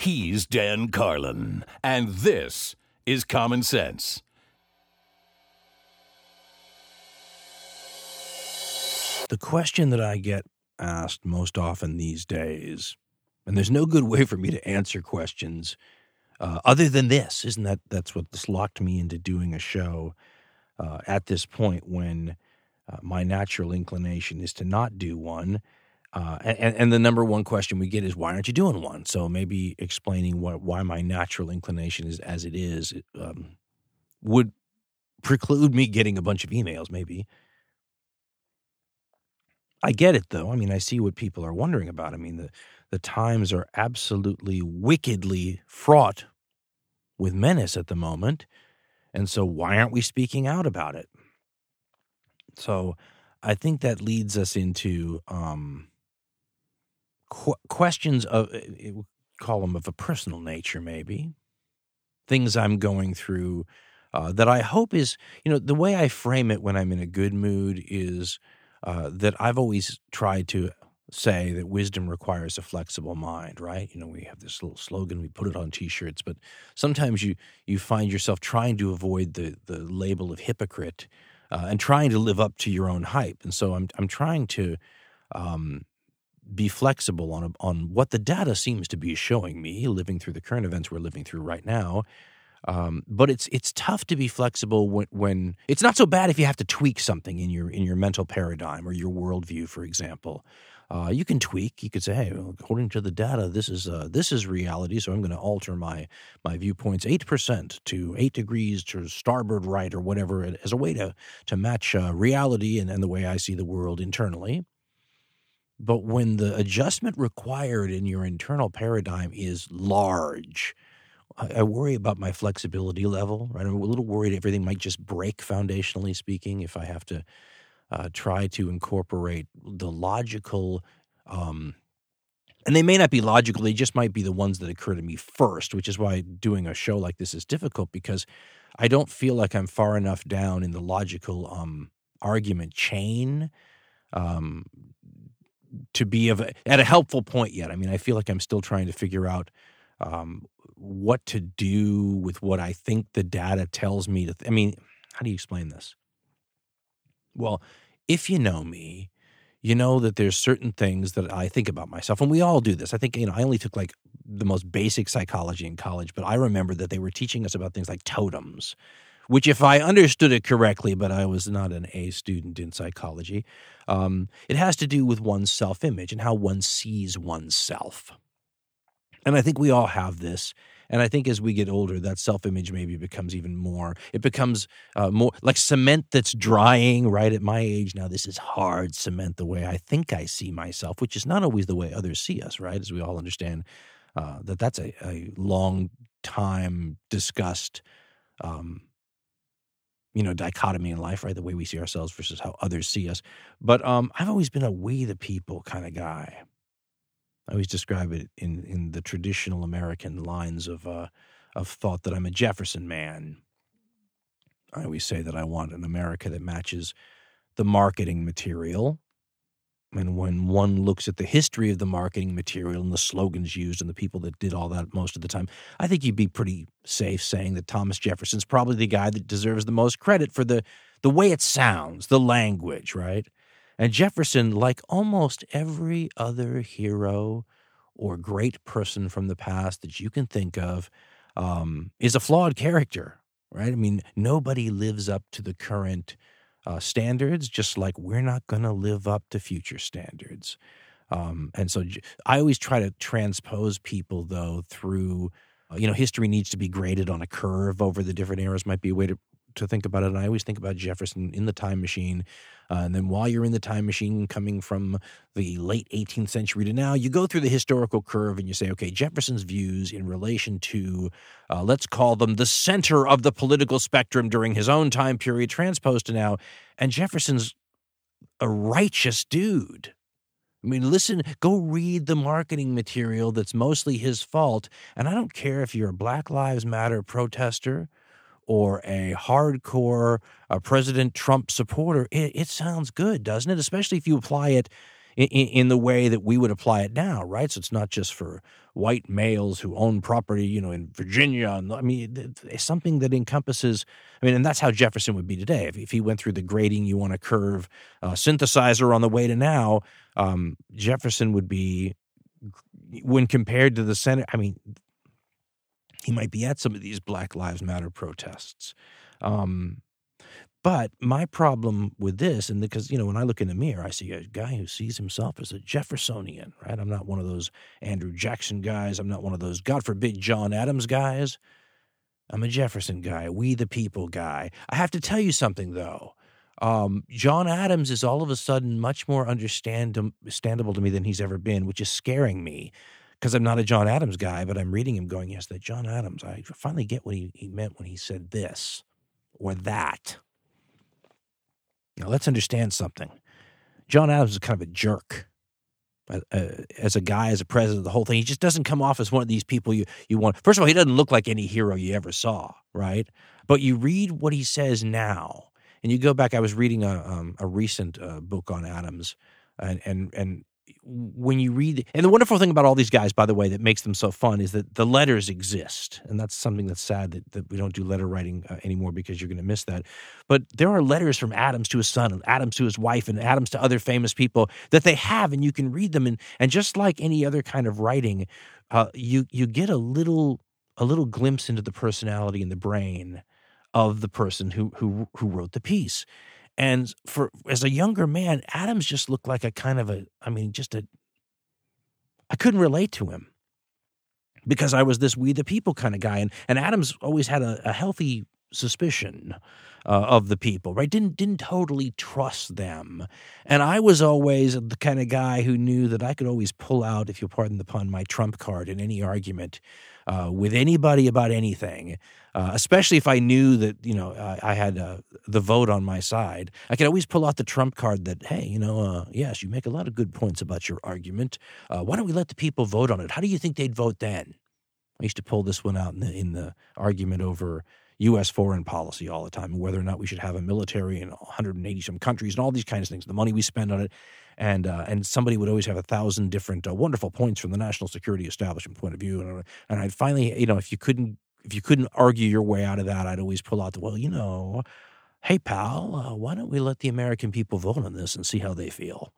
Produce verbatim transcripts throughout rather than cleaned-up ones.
He's Dan Carlin, and this is Common Sense. The question that I get asked most often these days, and there's no good way for me to answer questions uh, other than this, isn't that that's what this locked me into doing a show uh, at this point when uh, my natural inclination is to not do one. Uh, and, and the number one question we get is, why aren't you doing one? So maybe explaining what, why my natural inclination is as it is um, would preclude me getting a bunch of emails, maybe. I get it, though. I mean, I see what people are wondering about. I mean, the, the times are absolutely wickedly fraught with menace at the moment. And so why aren't we speaking out about it? So I think that leads us into um, qu- questions of, call them of a personal nature, maybe. Things I'm going through uh, that I hope is, you know, the way I frame it when I'm in a good mood is Uh, that I've always tried to say that wisdom requires a flexible mind, right? You know, we have this little slogan, we put it on T-shirts, but sometimes you you find yourself trying to avoid the the label of hypocrite uh, and trying to live up to your own hype. And so I'm I'm trying to um, be flexible on a, on what the data seems to be showing me, living through the current events we're living through right now. Um, but it's it's tough to be flexible when, when it's not so bad if you have to tweak something in your in your mental paradigm or your worldview, for example. Uh, you can tweak. You could say, hey, well, according to the data, this is uh, this is reality, so I'm going to alter my my viewpoints eight percent to eight degrees to starboard right or whatever as a way to to match uh, reality and, and the way I see the world internally. But when the adjustment required in your internal paradigm is large, I worry about my flexibility level, right? I'm a little worried everything might just break, foundationally speaking, if I have to uh, try to incorporate the logical, um, and they may not be logical, they just might be the ones that occur to me first, which is why doing a show like this is difficult, because I don't feel like I'm far enough down in the logical um, argument chain um, to be of a, at a helpful point yet. I mean, I feel like I'm still trying to figure out um, what to do with what I think the data tells me to. Th- I mean, how do you explain this? Well, if you know me, you know that there's certain things that I think about myself, and we all do this. I think, you know, I only took like the most basic psychology in college, but I remember that they were teaching us about things like totems, which, if I understood it correctly, but I was not an A student in psychology, um, it has to do with one's self-image and how one sees oneself. And I think we all have this. And I think as we get older, that self-image maybe becomes even more, it becomes uh, more like cement that's drying, right? At my age now, this is hard cement, the way I think I see myself, which is not always the way others see us, right? As we all understand uh, that that's a, a long time discussed, um, you know, dichotomy in life, right? The way we see ourselves versus how others see us. But um, I've always been a we the people kind of guy. I always describe it in, in the traditional American lines of uh, of thought that I'm a Jefferson man. I always say that I want an America that matches the marketing material. And when one looks at the history of the marketing material and the slogans used and the people that did all that most of the time, I think you'd be pretty safe saying that Thomas Jefferson's probably the guy that deserves the most credit for the, the way it sounds, the language, right? And Jefferson, like almost every other hero or great person from the past that you can think of, um, is a flawed character, right? I mean, nobody lives up to the current uh, standards, just like we're not going to live up to future standards. Um, and so I always try to transpose people, though, through, uh, you know, history needs to be graded on a curve over the different eras might be a way to to think about it. And I always think about Jefferson in the time machine. Uh, and then while you're in the time machine coming from the late eighteenth century to now, you go through the historical curve and you say, okay, Jefferson's views in relation to, uh, let's call them the center of the political spectrum during his own time period, transposed to now. And Jefferson's a righteous dude. I mean, listen, go read the marketing material that's mostly his fault. And I don't care if you're a Black Lives Matter protester or a hardcore uh, President Trump supporter, it, it sounds good, doesn't it? Especially if you apply it in, in the way that we would apply it now, right? So it's not just for white males who own property, you know, in Virginia. And, I mean, it's something that encompasses, I mean, and that's how Jefferson would be today. If, if he went through the grading you want to curve uh, synthesizer on the way to now, um, Jefferson would be, when compared to the Senate, I mean, he might be at some of these Black Lives Matter protests. Um, but my problem with this, and because, you know, when I look in the mirror, I see a guy who sees himself as a Jeffersonian, right? I'm not one of those Andrew Jackson guys. I'm not one of those, God forbid, John Adams guys. I'm a Jefferson guy, we the people guy. I have to tell you something, though. Um, John Adams is all of a sudden much more understand- understandable to me than he's ever been, which is scaring me. Because I'm not a John Adams guy, but I'm reading him going, yes, that John Adams, I finally get what he, he meant when he said this or that. Now, let's understand something. John Adams is kind of a jerk. Uh, uh, as a guy, as a president, the whole thing, he just doesn't come off as one of these people you, you want. First of all, he doesn't look like any hero you ever saw, right? But you read what he says now, and you go back. I was reading a, um, a recent uh, book on Adams, and and and when you read, and the wonderful thing about all these guys, by the way, that makes them so fun is that the letters exist. And that's something that's sad that, that we don't do letter writing uh, anymore because you're going to miss that. But there are letters from Adams to his son and Adams to his wife and Adams to other famous people that they have, and you can read them. And, and just like any other kind of writing, uh, you you get a little a little glimpse into the personality and the brain of the person who who who wrote the piece. And for as a younger man, Adams just looked like a kind of a, I mean, just a, I couldn't relate to him because I was this we the people kind of guy. And, and Adams always had a, a healthy suspicion uh, of the people, right? Didn't, didn't totally trust them. And I was always the kind of guy who knew that I could always pull out, if you'll pardon the pun, my trump card in any argument uh, with anybody about anything. Uh, especially if I knew that, you know, I, I had uh, the vote on my side. I could always pull out the trump card that, hey, you know, uh, yes, you make a lot of good points about your argument. Uh, why don't we let the people vote on it? How do you think they'd vote then? I used to pull this one out in the, in the argument over U S foreign policy all the time, and whether or not we should have a military in one hundred eighty some countries and all these kinds of things, the money we spend on it. And uh, and somebody would always have a thousand different uh, wonderful points from the national security establishment point of view. And, and I'd finally, you know, if you couldn't, If you couldn't argue your way out of that, I'd always pull out the, well, you know, hey, pal, uh, why don't we let the American people vote on this and see how they feel?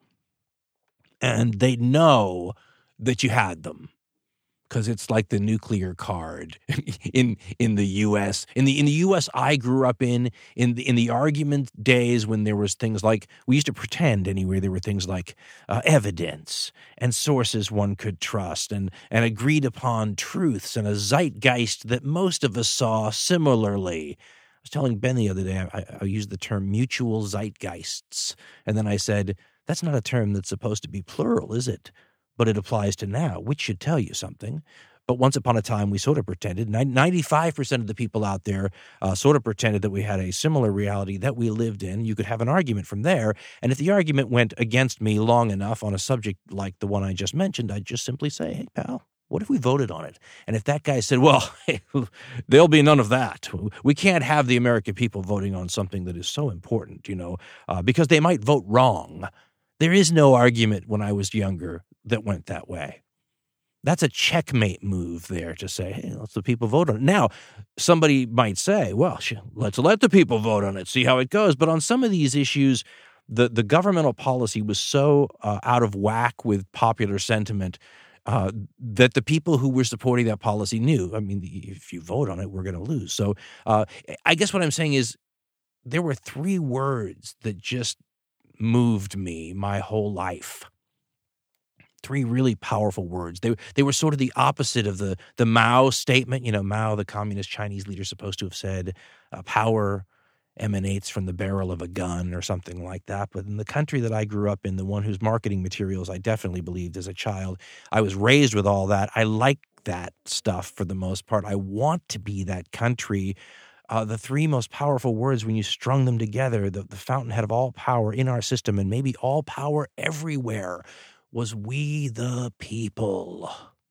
And they'd know that you had them because it's like the nuclear card in in the U S. In the in the U S I grew up in, in the, in the argument days when there was things like, we used to pretend anyway, there were things like uh, evidence and sources one could trust and, and agreed upon truths and a zeitgeist that most of us saw similarly. I was telling Ben the other day, I, I used the term mutual zeitgeists. And then I said, that's not a term that's supposed to be plural, is it? But it applies to now, which should tell you something. But once upon a time, we sort of pretended, ninety-five percent of the people out there uh, sort of pretended that we had a similar reality that we lived in. You could have an argument from there. And if the argument went against me long enough on a subject like the one I just mentioned, I'd just simply say, hey, pal, what if we voted on it? And if that guy said, well, hey, there'll be none of that. We can't have the American people voting on something that is so important, you know, uh, because they might vote wrong. There is no argument when I was younger that went that way. That's a checkmate move there to say, hey, let's the people vote on it. Now, somebody might say, well, let's let the people vote on it, see how it goes. But on some of these issues, the, the governmental policy was so uh, out of whack with popular sentiment uh, that the people who were supporting that policy knew, I mean, if you vote on it, we're going to lose. So uh, I guess what I'm saying is there were three words that just moved me my whole life. Three really powerful words. They they were sort of the opposite of the the Mao statement. You know, Mao, the communist Chinese leader, supposed to have said, uh, "Power emanates from the barrel of a gun," or something like that. But in the country that I grew up in, the one whose marketing materials I definitely believed as a child, I was raised with all that. I like that stuff for the most part. I want to be that country. Uh, the three most powerful words, when you strung them together, the, the fountainhead of all power in our system and maybe all power everywhere, was we the people.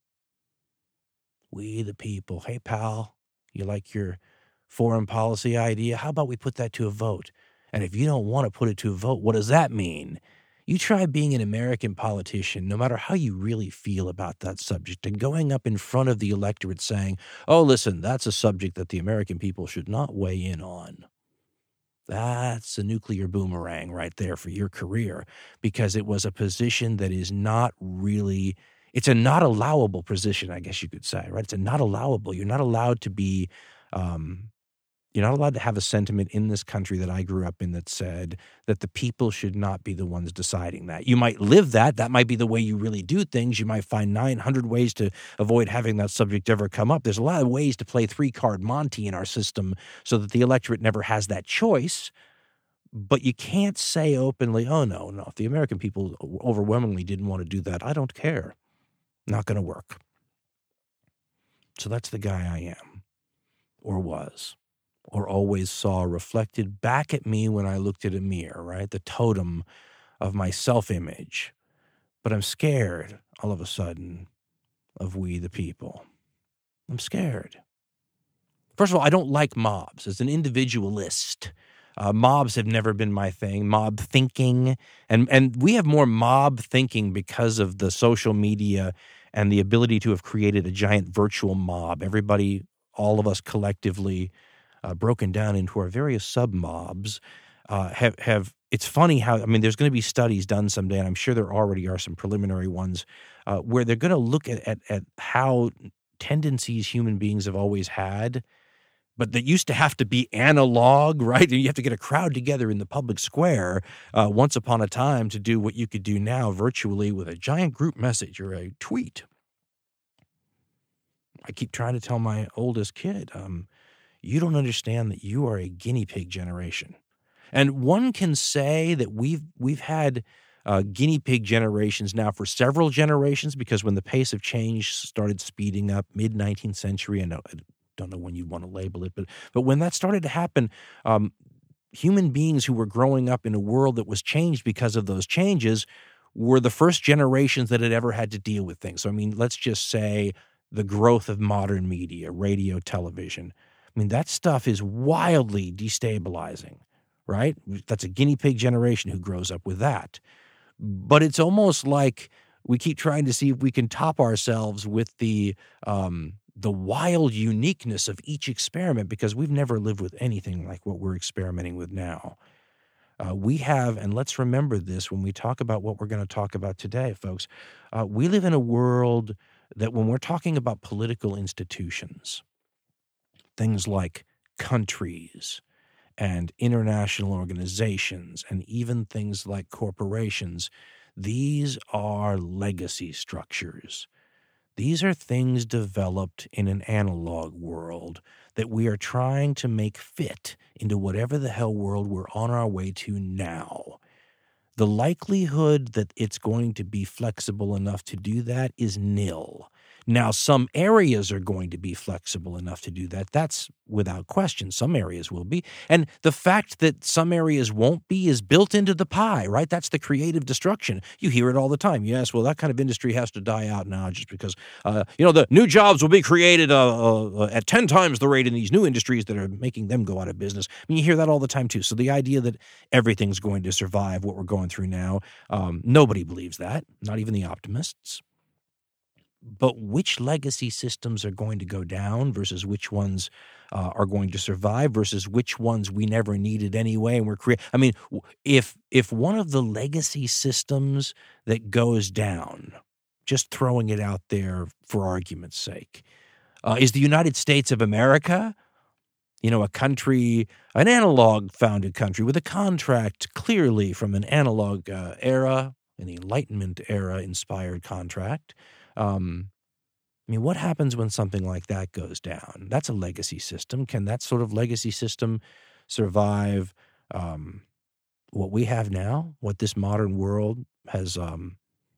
We the people. Hey, pal, you like your foreign policy idea? How about we put that to a vote? And if you don't want to put it to a vote, what does that mean? You try being an American politician, no matter how you really feel about that subject, and going up in front of the electorate saying, oh, listen, that's a subject that the American people should not weigh in on. That's a nuclear boomerang right there for your career, because it was a position that is not really, it's a not allowable position, I guess you could say, right? It's a not allowable. You're not allowed to be, um, you're not allowed to have a sentiment in this country that I grew up in that said that the people should not be the ones deciding that. You might live that. That might be the way you really do things. You might find nine hundred ways to avoid having that subject ever come up. There's a lot of ways to play three-card Monty in our system so that the electorate never has that choice. But you can't say openly, oh, no, no, if the American people overwhelmingly didn't want to do that, I don't care. Not going to work. So that's the guy I am, or was. Or always saw reflected back at me when I looked at a mirror, right? The totem of my self-image. But I'm scared, all of a sudden, of we the people. I'm scared. First of all, I don't like mobs. As an individualist, uh, mobs have never been my thing. Mob thinking. And, and we have more mob thinking because of the social media and the ability to have created a giant virtual mob. Everybody, all of us collectively, Uh, broken down into our various sub-mobs, uh, have, have, it's funny how, I mean, there's going to be studies done someday, and I'm sure there already are some preliminary ones, uh, where they're going to look at, at, at how tendencies human beings have always had, but that used to have to be analog, right? You have to get a crowd together in the public square uh, once upon a time to do what you could do now virtually with a giant group message or a tweet. I keep trying to tell my oldest kid, um, you don't understand that you are a guinea pig generation. And one can say that we've we've had uh, guinea pig generations now for several generations, because when the pace of change started speeding up mid-nineteenth century, I, know, I don't know when you want to label it, but but when that started to happen, um, human beings who were growing up in a world that was changed because of those changes were the first generations that had ever had to deal with things. So, I mean, let's just say the growth of modern media, radio, television. I mean, that stuff is wildly destabilizing, right? That's a guinea pig generation who grows up with that. But it's almost like we keep trying to see if we can top ourselves with the um, the wild uniqueness of each experiment, because we've never lived with anything like what we're experimenting with now. Uh, we have, and let's remember this when we talk about what we're going to talk about today, folks, uh, we live in a world that when we're talking about political institutions, things like countries and international organizations and even things like corporations, these are legacy structures. These are things developed in an analog world that we are trying to make fit into whatever the hell world we're on our way to now. The likelihood that it's going to be flexible enough to do that is nil. Now, some areas are going to be flexible enough to do that. That's without question. Some areas will be. And the fact that some areas won't be is built into the pie, right? That's the creative destruction. You hear it all the time. Yes, well, that kind of industry has to die out now just because, uh, you know, the new jobs will be created uh, uh, at ten times the rate in these new industries that are making them go out of business. I mean, you hear that all the time, too. So the idea that everything's going to survive what we're going through now, um, nobody believes that, not even the optimists. But which legacy systems are going to go down versus which ones uh, are going to survive versus which ones we never needed anyway? And we're creating. I mean, if if one of the legacy systems that goes down, just throwing it out there for argument's sake, uh, is the United States of America, you know, a country, an analog-founded country with a contract clearly from an analog uh, era, an Enlightenment era-inspired contract. Um, I mean, what happens when something like that goes down? That's a legacy system. Can that sort of legacy system survive um, what we have now, what this modern world has um,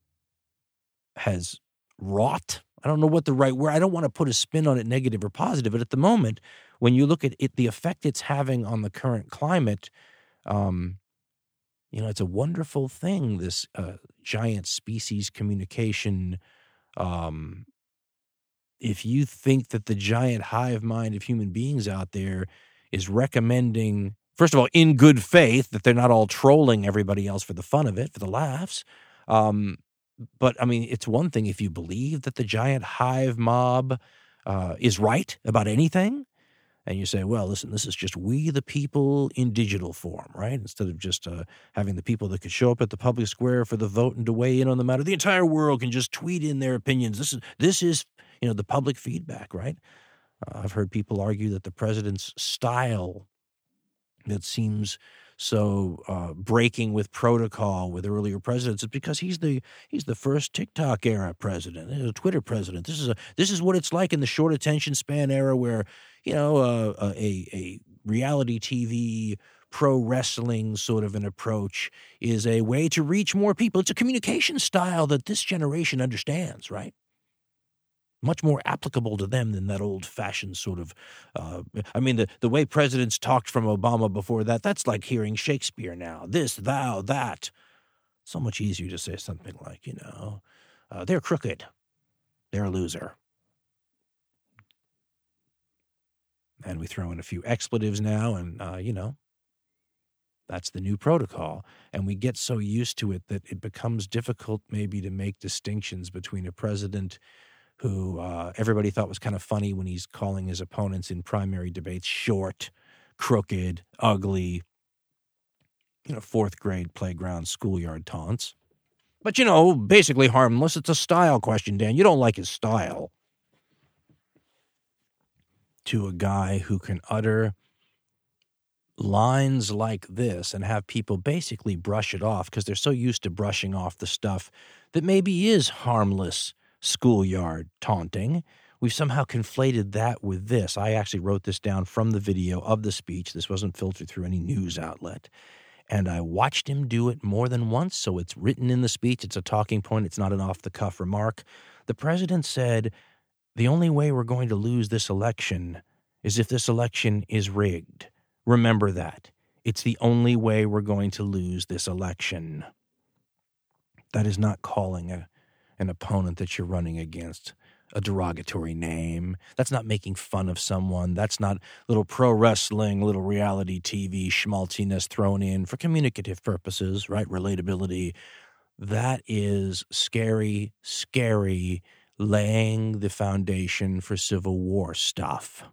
has wrought? I don't know what the right word. I don't want to put a spin on it, negative or positive. But at the moment, when you look at it, the effect it's having on the current climate, um, you know, it's a wonderful thing. This uh, giant species communication. Um, if you think that the giant hive mind of human beings out there is recommending First of all, in good faith, that they're not all trolling everybody else for the fun of it, for the laughs. Um, but, I mean, it's one thing if you believe that the giant hive mob uh, is right about anything, and you say, well, listen, this is just we the people in digital form, right? Instead of just uh, having the people that could show up at the public square for the vote and to weigh in on the matter. The entire world can just tweet in their opinions. This is, this is you know, the public feedback, right? Uh, I've heard people argue that the president's style that seems so uh, breaking with protocol with earlier presidents is because he's the he's the first TikTok era president, a Twitter president. This is a this is what it's like in the short attention span era, where you know uh, a a reality T V pro wrestling sort of an approach is a way to reach more people. It's a communication style that this generation understands, right? Much more applicable to them than that old-fashioned sort of, uh, I mean, the, the way presidents talked from Obama before that, that's like hearing Shakespeare now. This, thou, that. So much easier to say something like, you know, uh, they're crooked. They're a loser. And we throw in a few expletives now, and, uh, you know, that's the new protocol. And we get so used to it that it becomes difficult maybe to make distinctions between a president who uh, everybody thought was kind of funny when he's calling his opponents in primary debates short, crooked, ugly, you know, fourth grade playground schoolyard taunts. But, you know, basically harmless. It's a style question, Dan. You don't like his style. To a guy who can utter lines like this and have people basically brush it off because they're so used to brushing off the stuff that maybe is harmless schoolyard taunting. We've somehow conflated that with this. I actually wrote this down from the video of the speech. This wasn't filtered through any news outlet. And I watched him do it more than once, so it's written in the speech. It's a talking point. It's not an off-the-cuff remark. The president said, the only way we're going to lose this election is if this election is rigged. Remember that. It's the only way we're going to lose this election. That is not calling a an opponent that you're running against a derogatory name. That's not making fun of someone. That's not little pro wrestling, little reality T V schmaltziness thrown in for communicative purposes, right? Relatability. That is scary, scary, laying the foundation for Civil War stuff.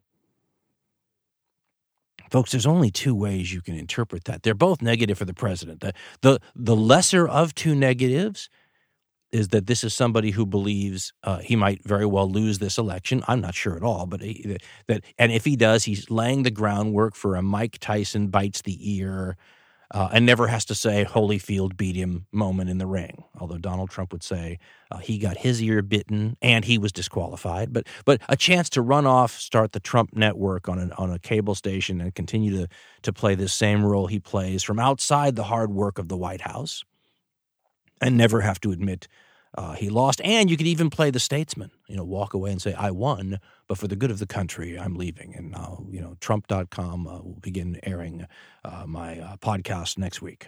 Folks, there's only two ways you can interpret that. They're both negative for the president. The, the, the lesser of two negatives is that this is somebody who believes uh, he might very well lose this election. I'm not sure at all, but he, that, and if he does, he's laying the groundwork for a Mike Tyson bites the ear uh, and never has to say Holyfield beat him moment in the ring. Although Donald Trump would say uh, he got his ear bitten and he was disqualified. But but a chance to run off, start the Trump network on an, on a cable station and continue to to play this same role he plays from outside the hard work of the White House. And never have to admit uh, he lost. And you could even play the statesman, you know, walk away and say, I won, but for the good of the country, I'm leaving. And, uh, you know, Trump dot com uh, will begin airing uh, my uh, podcast next week.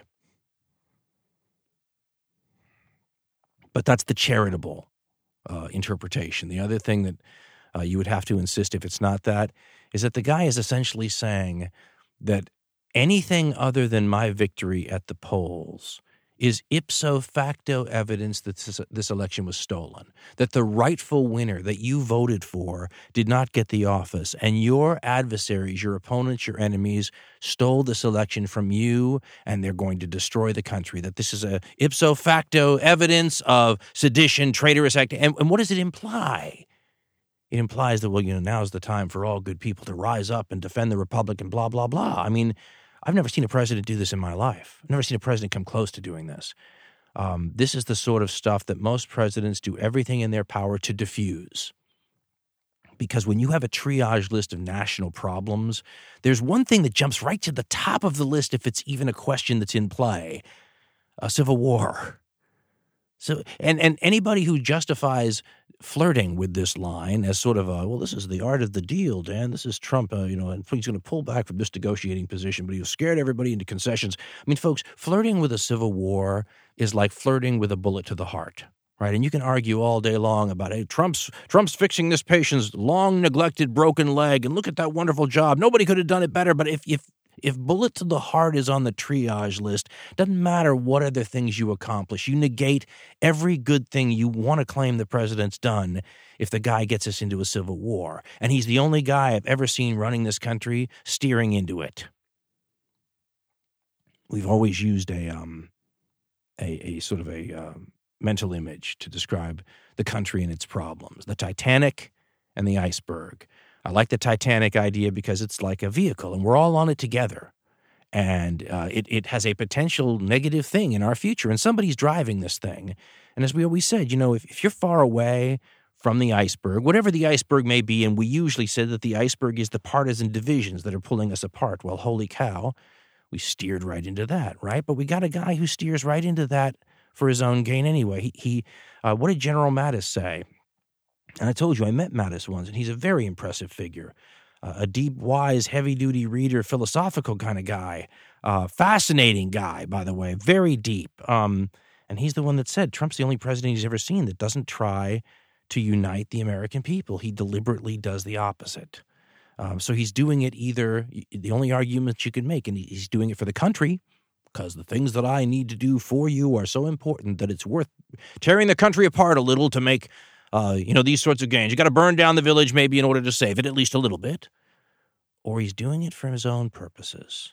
But that's the charitable uh, interpretation. The other thing that uh, you would have to insist if it's not that is that the guy is essentially saying that anything other than my victory at the polls is ipso facto evidence that this, this election was stolen, that the rightful winner that you voted for did not get the office, and your adversaries, your opponents, your enemies, stole this election from you, and they're going to destroy the country, that this is a ipso facto evidence of sedition, traitorous act. And, and what does it imply? It implies that, well, you know, now's the time for all good people to rise up and defend the republic and blah, blah, blah. I mean, I've never seen a president do this in my life. I've never seen a president come close to doing this. Um, this is the sort of stuff that most presidents do everything in their power to diffuse. Because when you have a triage list of national problems, there's one thing that jumps right to the top of the list if it's even a question that's in play: a civil war. So, and, and anybody who justifies flirting with this line as sort of a, well, this is the art of the deal, Dan. This is Trump, uh, you know, and he's going to pull back from this negotiating position, but he scared everybody into concessions. I mean, folks, flirting with a civil war is like flirting with a bullet to the heart, right? And you can argue all day long about, hey, Trump's Trump's fixing this patient's long neglected broken leg, and look at that wonderful job. Nobody could have done it better. But if if If bullet to the heart is on the triage list, doesn't matter what other things you accomplish. You negate every good thing you want to claim the president's done if the guy gets us into a civil war. And he's the only guy I've ever seen running this country steering into it. We've always used a um a, a sort of a um, mental image to describe the country and its problems. The Titanic and the iceberg. I like the Titanic idea because it's like a vehicle, and we're all on it together. And uh, it, it has a potential negative thing in our future, and somebody's driving this thing. And as we always said, you know, if, if you're far away from the iceberg, whatever the iceberg may be, and we usually said that the iceberg is the partisan divisions that are pulling us apart. Well, holy cow, we steered right into that, right? But we got a guy who steers right into that for his own gain anyway. He, he uh, what did General Mattis say? And I told you, I met Mattis once, and he's a very impressive figure. Uh, a deep, wise, heavy-duty reader, philosophical kind of guy. Uh, fascinating guy, by the way, very deep. Um, and he's the one that said Trump's the only president he's ever seen that doesn't try to unite the American people. He deliberately does the opposite. Um, so he's doing it either, the only argument you can make, and he's doing it for the country, because the things that I need to do for you are so important that it's worth tearing the country apart a little to make Uh, you know, these sorts of gains. You got to burn down the village maybe in order to save it, at least a little bit. Or he's doing it for his own purposes.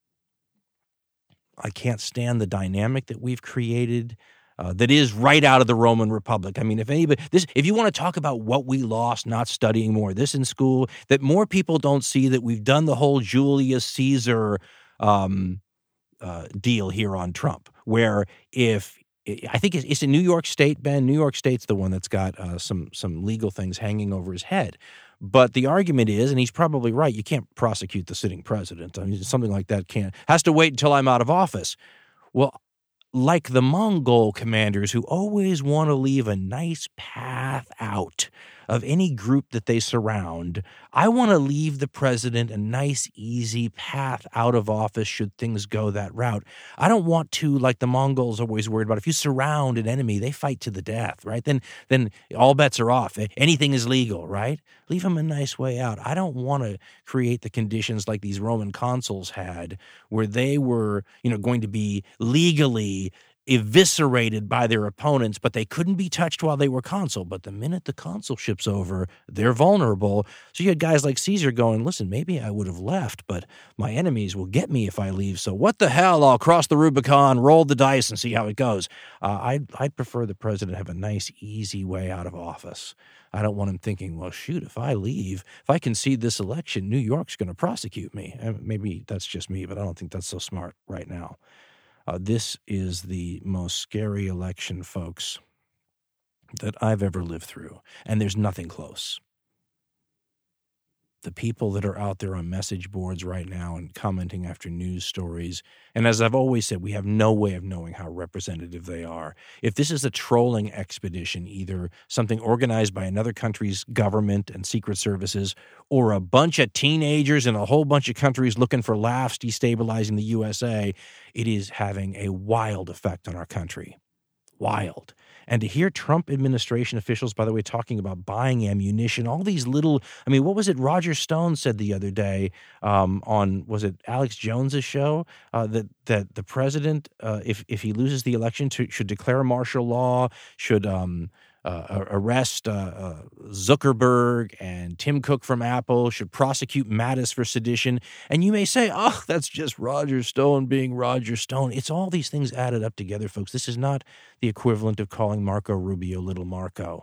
I can't stand the dynamic that we've created uh, that is right out of the Roman Republic. I mean, if anybody, this, if you want to talk about what we lost not studying more this in school, that more people don't see that we've done the whole Julius Caesar um, uh, deal here on Trump, where if I think it's in New York State, Ben. New York State's the one that's got uh, some some legal things hanging over his head. But the argument is, and he's probably right, you can't prosecute the sitting president. I mean, something like that can't has to wait until I'm out of office. Well, like the Mongol commanders who always want to leave a nice path out of any group that they surround, I want to leave the president a nice, easy path out of office should things go that route. I don't want to, like the Mongols are always worried about, if you surround an enemy, they fight to the death, right? Then then all bets are off. Anything is legal, right? Leave them a nice way out. I don't want to create the conditions like these Roman consuls had, where they were, you know, going to be legally eviscerated by their opponents, but they couldn't be touched while they were consul. But the minute the consulship's over, they're vulnerable. So you had guys like Caesar going, listen, maybe I would have left, but my enemies will get me if I leave. So what the hell? I'll cross the Rubicon, roll the dice, and see how it goes. Uh, I'd, I'd prefer the president have a nice, easy way out of office. I don't want him thinking, well, shoot, if I leave, if I concede this election, New York's going to prosecute me. And maybe that's just me, but I don't think that's so smart right now. Uh, this is the most scary election, folks, that I've ever lived through, and there's nothing close. The people that are out there on message boards right now and commenting after news stories, and as I've always said, we have no way of knowing how representative they are. If this is a trolling expedition, either something organized by another country's government and secret services, or a bunch of teenagers in a whole bunch of countries looking for laughs destabilizing the U S A, it is having a wild effect on our country. Wild. And to hear Trump administration officials, by the way, talking about buying ammunition, all these little, I mean, what was it Roger Stone said the other day um, on, was it Alex Jones's show, uh, that that the president, uh, if, if he loses the election, to, should declare martial law, should um, uh, arrest uh, uh, Zuckerberg and Tim Cook from Apple, should prosecute Mattis for sedition. And you may say, oh, that's just Roger Stone being Roger Stone. It's all these things added up together, folks. This is not the equivalent of calling Marco Rubio Little Marco.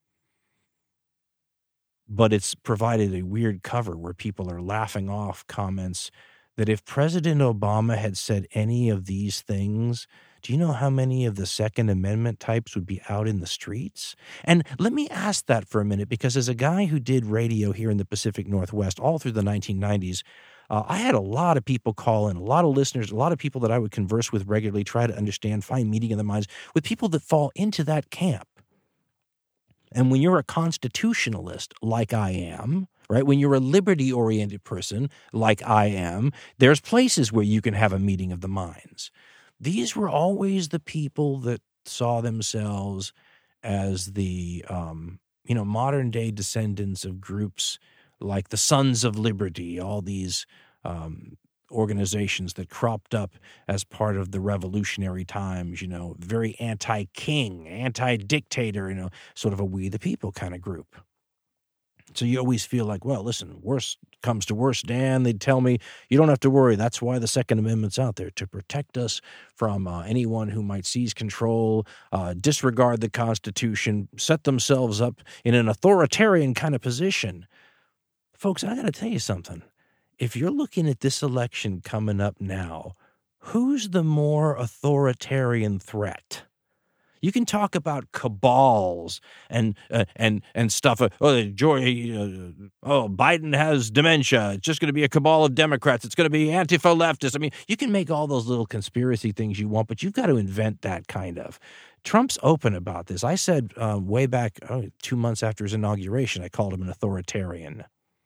But it's provided a weird cover where people are laughing off comments that if President Obama had said any of these things, do you know how many of the Second Amendment types would be out in the streets? And let me ask that for a minute, because as a guy who did radio here in the Pacific Northwest all through the nineteen nineties, uh, I had a lot of people call in, a lot of listeners, a lot of people that I would converse with regularly, try to understand, find meeting in the minds with people that fall into that camp. And when you're a constitutionalist like I am, right, when you're a liberty-oriented person like I am, there's places where you can have a meeting of the minds. These were always the people that saw themselves as the, um, you know, modern-day descendants of groups like the Sons of Liberty, all these um, organizations that cropped up as part of the revolutionary times, you know, very anti-king, anti-dictator, you know, sort of a we the people kind of group. So you always feel like, well, listen, worst comes to worst, Dan, they'd tell me, you don't have to worry. That's why the Second Amendment's out there, to protect us from uh, anyone who might seize control, uh, disregard the Constitution, set themselves up in an authoritarian kind of position. Folks, I got to tell you something. If you're looking at this election coming up now, who's the more authoritarian threat? You can talk about cabals and uh, and and stuff. Uh, oh, Joy, uh, oh, Biden has dementia. It's just going to be a cabal of Democrats. It's going to be Antifa leftists. I mean, you can make all those little conspiracy things you want, but you've got to invent that kind of. Trump's open about this. I said um, way back oh, two months after his inauguration, I called him an authoritarian.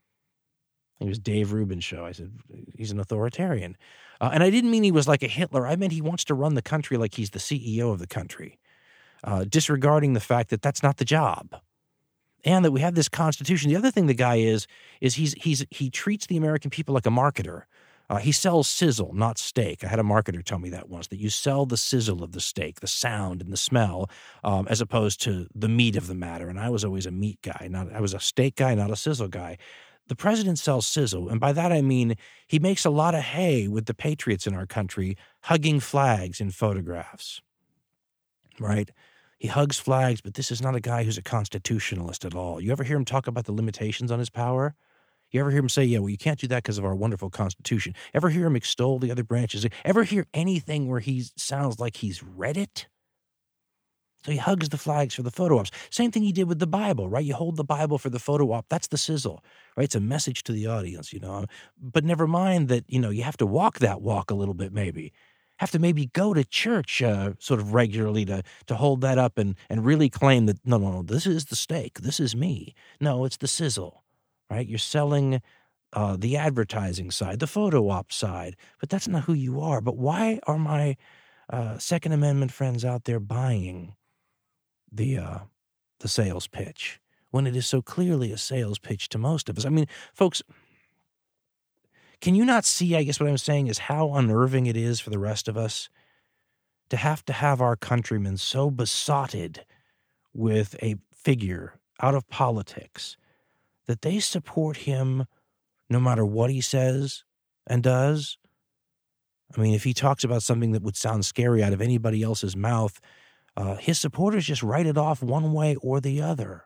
It was Dave Rubin's show. I said, he's an authoritarian. Uh, and I didn't mean he was like a Hitler. I meant he wants to run the country like he's the C E O of the country. Uh, disregarding the fact that that's not the job, and that we have this Constitution. The other thing the guy is is he's he's he treats the American people like a marketer. Uh, he sells sizzle, not steak. I had a marketer tell me that once, that you sell the sizzle of the steak, the sound and the smell, um, as opposed to the meat of the matter. And I was always a meat guy. Not I was a steak guy, not a sizzle guy. The president sells sizzle, and by that I mean he makes a lot of hay with the patriots in our country hugging flags in photographs, right? He hugs flags, but this is not a guy who's a constitutionalist at all. You ever hear him talk about the limitations on his power? You ever hear him say, yeah, well, you can't do that because of our wonderful Constitution? Ever hear him extol the other branches? Ever hear anything where he sounds like he's read it? So he hugs the flags for the photo ops. Same thing he did with the Bible, right? You hold the Bible for the photo op. That's the sizzle, right? It's a message to the audience, you know. But never mind that, you know, you have to walk that walk a little bit maybe. Have to maybe go to church uh, sort of regularly to to hold that up and, and really claim that, no, no, no, this is the steak. This is me. No, it's the sizzle, right? You're selling uh, the advertising side, the photo op side, but that's not who you are. But why are my uh, Second Amendment friends out there buying the uh, the sales pitch when it is so clearly a sales pitch to most of us? I mean, folks, can you not see, I guess what I'm saying is how unnerving it is for the rest of us to have to have our countrymen so besotted with a figure out of politics that they support him no matter what he says and does? I mean, if he talks about something that would sound scary out of anybody else's mouth, uh, his supporters just write it off one way or the other.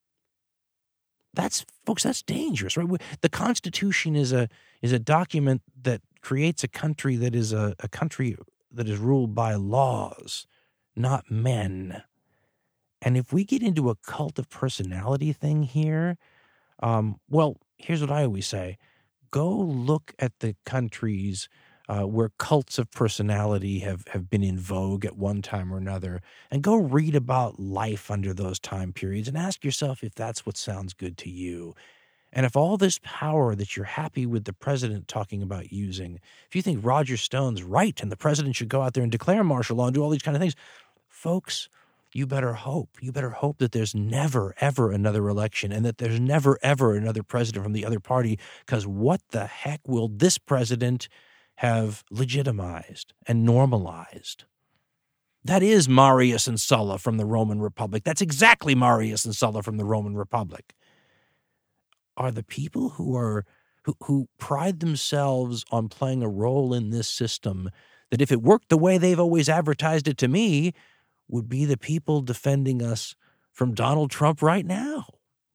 That's, folks, that's dangerous, right? The Constitution is a is a document that creates a country that is a, a country that is ruled by laws, not men. And if we get into a cult of personality thing here, um, well, here's what I always say. Go look at the countries uh, where cults of personality have, have been in vogue at one time or another, and go read about life under those time periods and ask yourself if that's what sounds good to you. And if all this power that you're happy with the president talking about using, if you think Roger Stone's right and the president should go out there and declare martial law and do all these kind of things, folks, you better hope. You better hope that there's never, ever another election and that there's never, ever another president from the other party, because what the heck will this president have legitimized and normalized? That is Marius and Sulla from the Roman Republic. That's exactly Marius and Sulla from the Roman Republic. Are the people who are who, who pride themselves on playing a role in this system that, if it worked the way they've always advertised it to me, would be the people defending us from Donald Trump right now?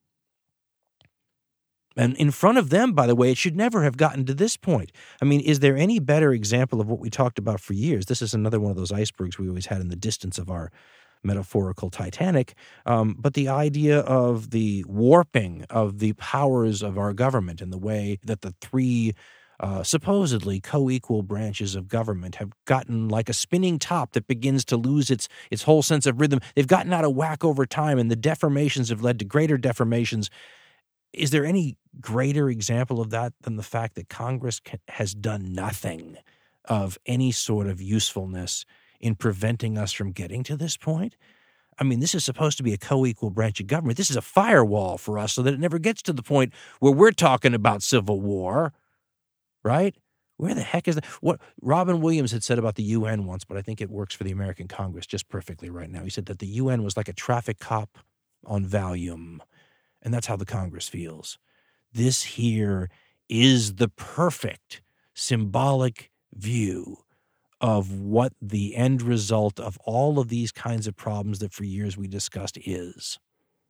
And in front of them, by the way, it should never have gotten to this point. I mean, is there any better example of what we talked about for years? This is another one of those icebergs we always had in the distance of our metaphorical Titanic. Um, but the idea of the warping of the powers of our government and the way that the three uh, supposedly co-equal branches of government have gotten like a spinning top that begins to lose its its whole sense of rhythm. They've gotten out of whack over time, and the deformations have led to greater deformations. Is there any greater example of that than the fact that Congress can, has done nothing of any sort of usefulness in preventing us from getting to this point? I mean, this is supposed to be a co-equal branch of government. This is a firewall for us so that it never gets to the point where we're talking about civil war, right? Where the heck is that? What Robin Williams had said about the U N once, but I think it works for the American Congress just perfectly right now. He said that the U N was like a traffic cop on Valium, and that's how the Congress feels. This here is the perfect symbolic view of what the end result of all of these kinds of problems that for years we discussed is.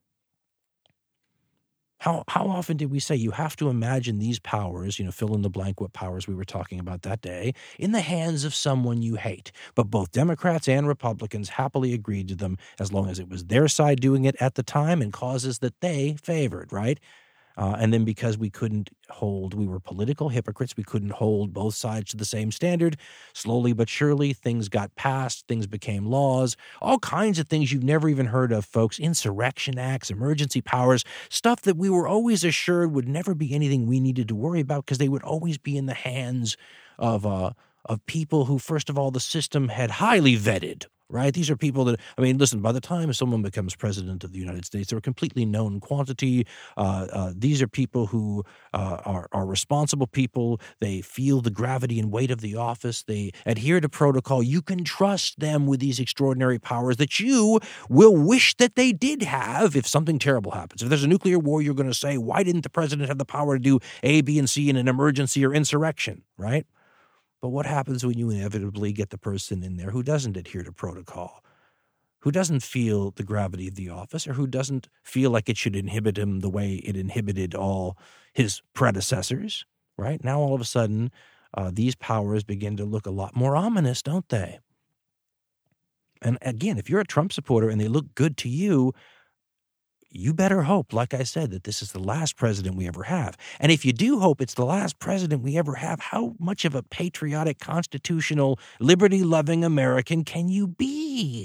How how often did we say you have to imagine these powers, you know, fill in the blank what powers we were talking about that day, in the hands of someone you hate? But both Democrats and Republicans happily agreed to them as long as it was their side doing it at the time and causes that they favored, right? Uh, and then because we couldn't hold, we were political hypocrites, we couldn't hold both sides to the same standard. Slowly but surely, things got passed, things became laws, all kinds of things you've never even heard of, folks. Insurrection acts, emergency powers, stuff that we were always assured would never be anything we needed to worry about because they would always be in the hands of uh, of people who, first of all, the system had highly vetted. Right? These are people that, I mean, listen, by the time someone becomes president of the United States, they're a completely known quantity. Uh, uh, these are people who uh, are, are responsible people. They feel the gravity and weight of the office. They adhere to protocol. You can trust them with these extraordinary powers that you will wish that they did have if something terrible happens. If there's a nuclear war, you're going to say, why didn't the president have the power to do A, B, and C in an emergency or insurrection, right? But what happens when you inevitably get the person in there who doesn't adhere to protocol, who doesn't feel the gravity of the office, or who doesn't feel like it should inhibit him the way it inhibited all his predecessors, right? Now, all of a sudden, uh, these powers begin to look a lot more ominous, don't they? And again, if you're a Trump supporter and they look good to you, you better hope, like I said, that this is the last president we ever have. And if you do hope it's the last president we ever have, how much of a patriotic, constitutional, liberty-loving American can you be?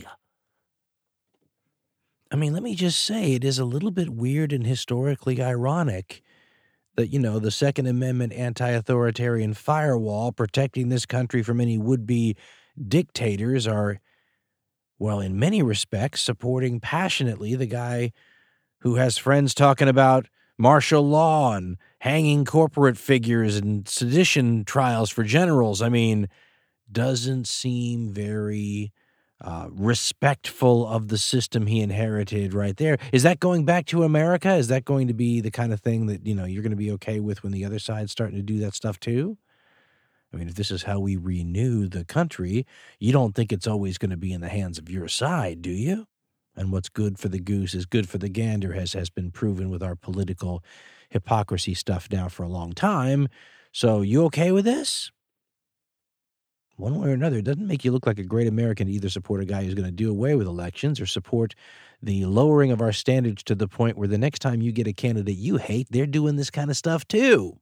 I mean, let me just say, it is a little bit weird and historically ironic that, you know, the Second Amendment anti-authoritarian firewall protecting this country from any would-be dictators are, well, in many respects, supporting passionately the guy who has friends talking about martial law and hanging corporate figures and sedition trials for generals. I mean, doesn't seem very uh, respectful of the system he inherited right there. Is that going back to America? Is that going to be the kind of thing that, you know, you're going to be okay with when the other side's starting to do that stuff too? I mean, if this is how we renew the country, you don't think it's always going to be in the hands of your side, do you? And what's good for the goose is good for the gander has, has been proven with our political hypocrisy stuff now for a long time. So you okay with this? One way or another, it doesn't make you look like a great American to either support a guy who's going to do away with elections or support the lowering of our standards to the point where the next time you get a candidate you hate, they're doing this kind of stuff too.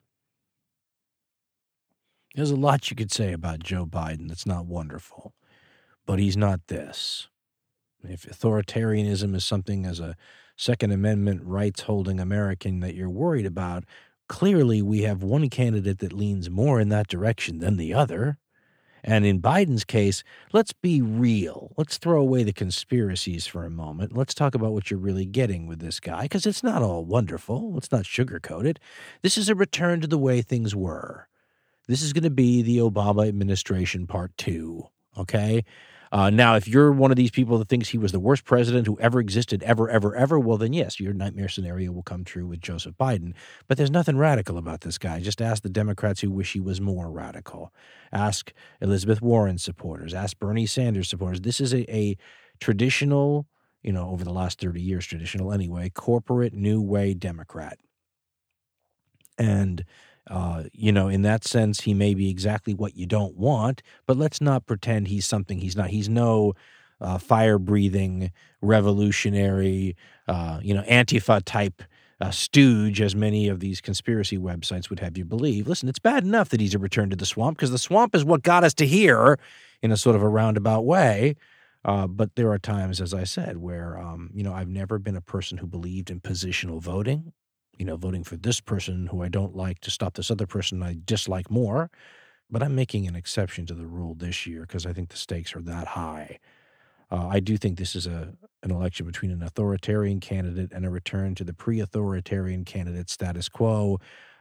There's a lot you could say about Joe Biden that's not wonderful, but he's not this. If authoritarianism is something as a Second Amendment rights-holding American that you're worried about, clearly we have one candidate that leans more in that direction than the other. And in Biden's case, let's be real. Let's throw away the conspiracies for a moment. Let's talk about what you're really getting with this guy, because it's not all wonderful. Let's not sugarcoat it. This is a return to the way things were. This is going to be the Obama administration part two, okay? Uh, now, if you're one of these people that thinks he was the worst president who ever existed, ever, ever, ever, well, then yes, your nightmare scenario will come true with Joseph Biden. But there's nothing radical about this guy. Just ask the Democrats who wish he was more radical. Ask Elizabeth Warren supporters. Ask Bernie Sanders supporters. This is a, a traditional, you know, over the last thirty years, traditional anyway, corporate new way Democrat. And Uh, you know, in that sense, he may be exactly what you don't want, but let's not pretend he's something he's not. He's no uh, fire-breathing, revolutionary, uh, you know, Antifa-type uh, stooge, as many of these conspiracy websites would have you believe. Listen, it's bad enough that he's a return to the swamp, because the swamp is what got us to here in a sort of a roundabout way. Uh, but there are times, as I said, where, um, you know, I've never been a person who believed in positional voting. You know, voting for this person who I don't like to stop this other person I dislike more. But I'm making an exception to the rule this year because I think the stakes are that high. Uh, I do think this is a an election between an authoritarian candidate and a return to the pre-authoritarian candidate status quo.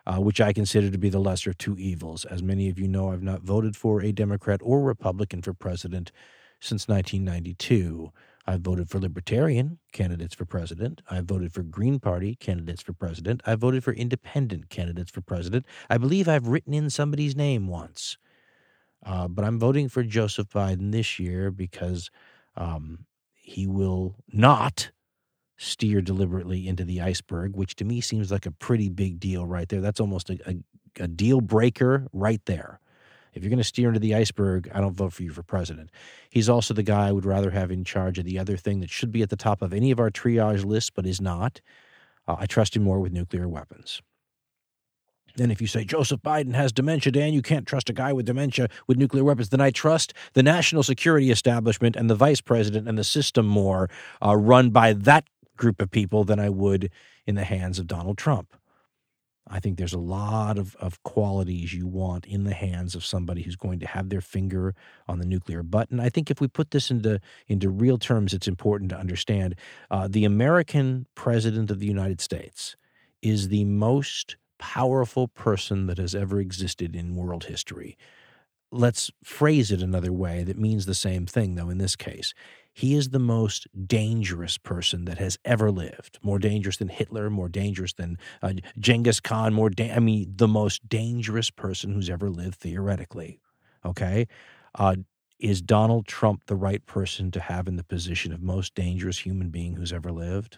uh, which I consider to be the lesser of two evils. As many of you know, I've not voted for a Democrat or Republican for president since nineteen ninety-two. I've voted for Libertarian candidates for president. I've voted for Green Party candidates for president. I've voted for independent candidates for president. I believe I've written in somebody's name once. Uh, but I'm voting for Joseph Biden this year because um, he will not steer deliberately into the iceberg, which to me seems like a pretty big deal right there. That's almost a, a, a deal breaker right there. If you're going to steer into the iceberg, I don't vote for you for president. He's also the guy I would rather have in charge of the other thing that should be at the top of any of our triage lists but is not. Uh, I trust him more with nuclear weapons. And if you say Joseph Biden has dementia, Dan, you can't trust a guy with dementia with nuclear weapons, then I trust the national security establishment and the vice president and the system more uh, run by that group of people than I would in the hands of Donald Trump. I think there's a lot of, of qualities you want in the hands of somebody who's going to have their finger on the nuclear button. I think if we put this into, into real terms, it's important to understand uh, the American president of the United States is the most powerful person that has ever existed in world history. Let's phrase it another way that means the same thing, though, in this case. He is the most dangerous person that has ever lived. More dangerous than Hitler, more dangerous than uh, Genghis Khan, more da- I mean, the most dangerous person who's ever lived theoretically, okay? Uh, is Donald Trump the right person to have in the position of most dangerous human being who's ever lived?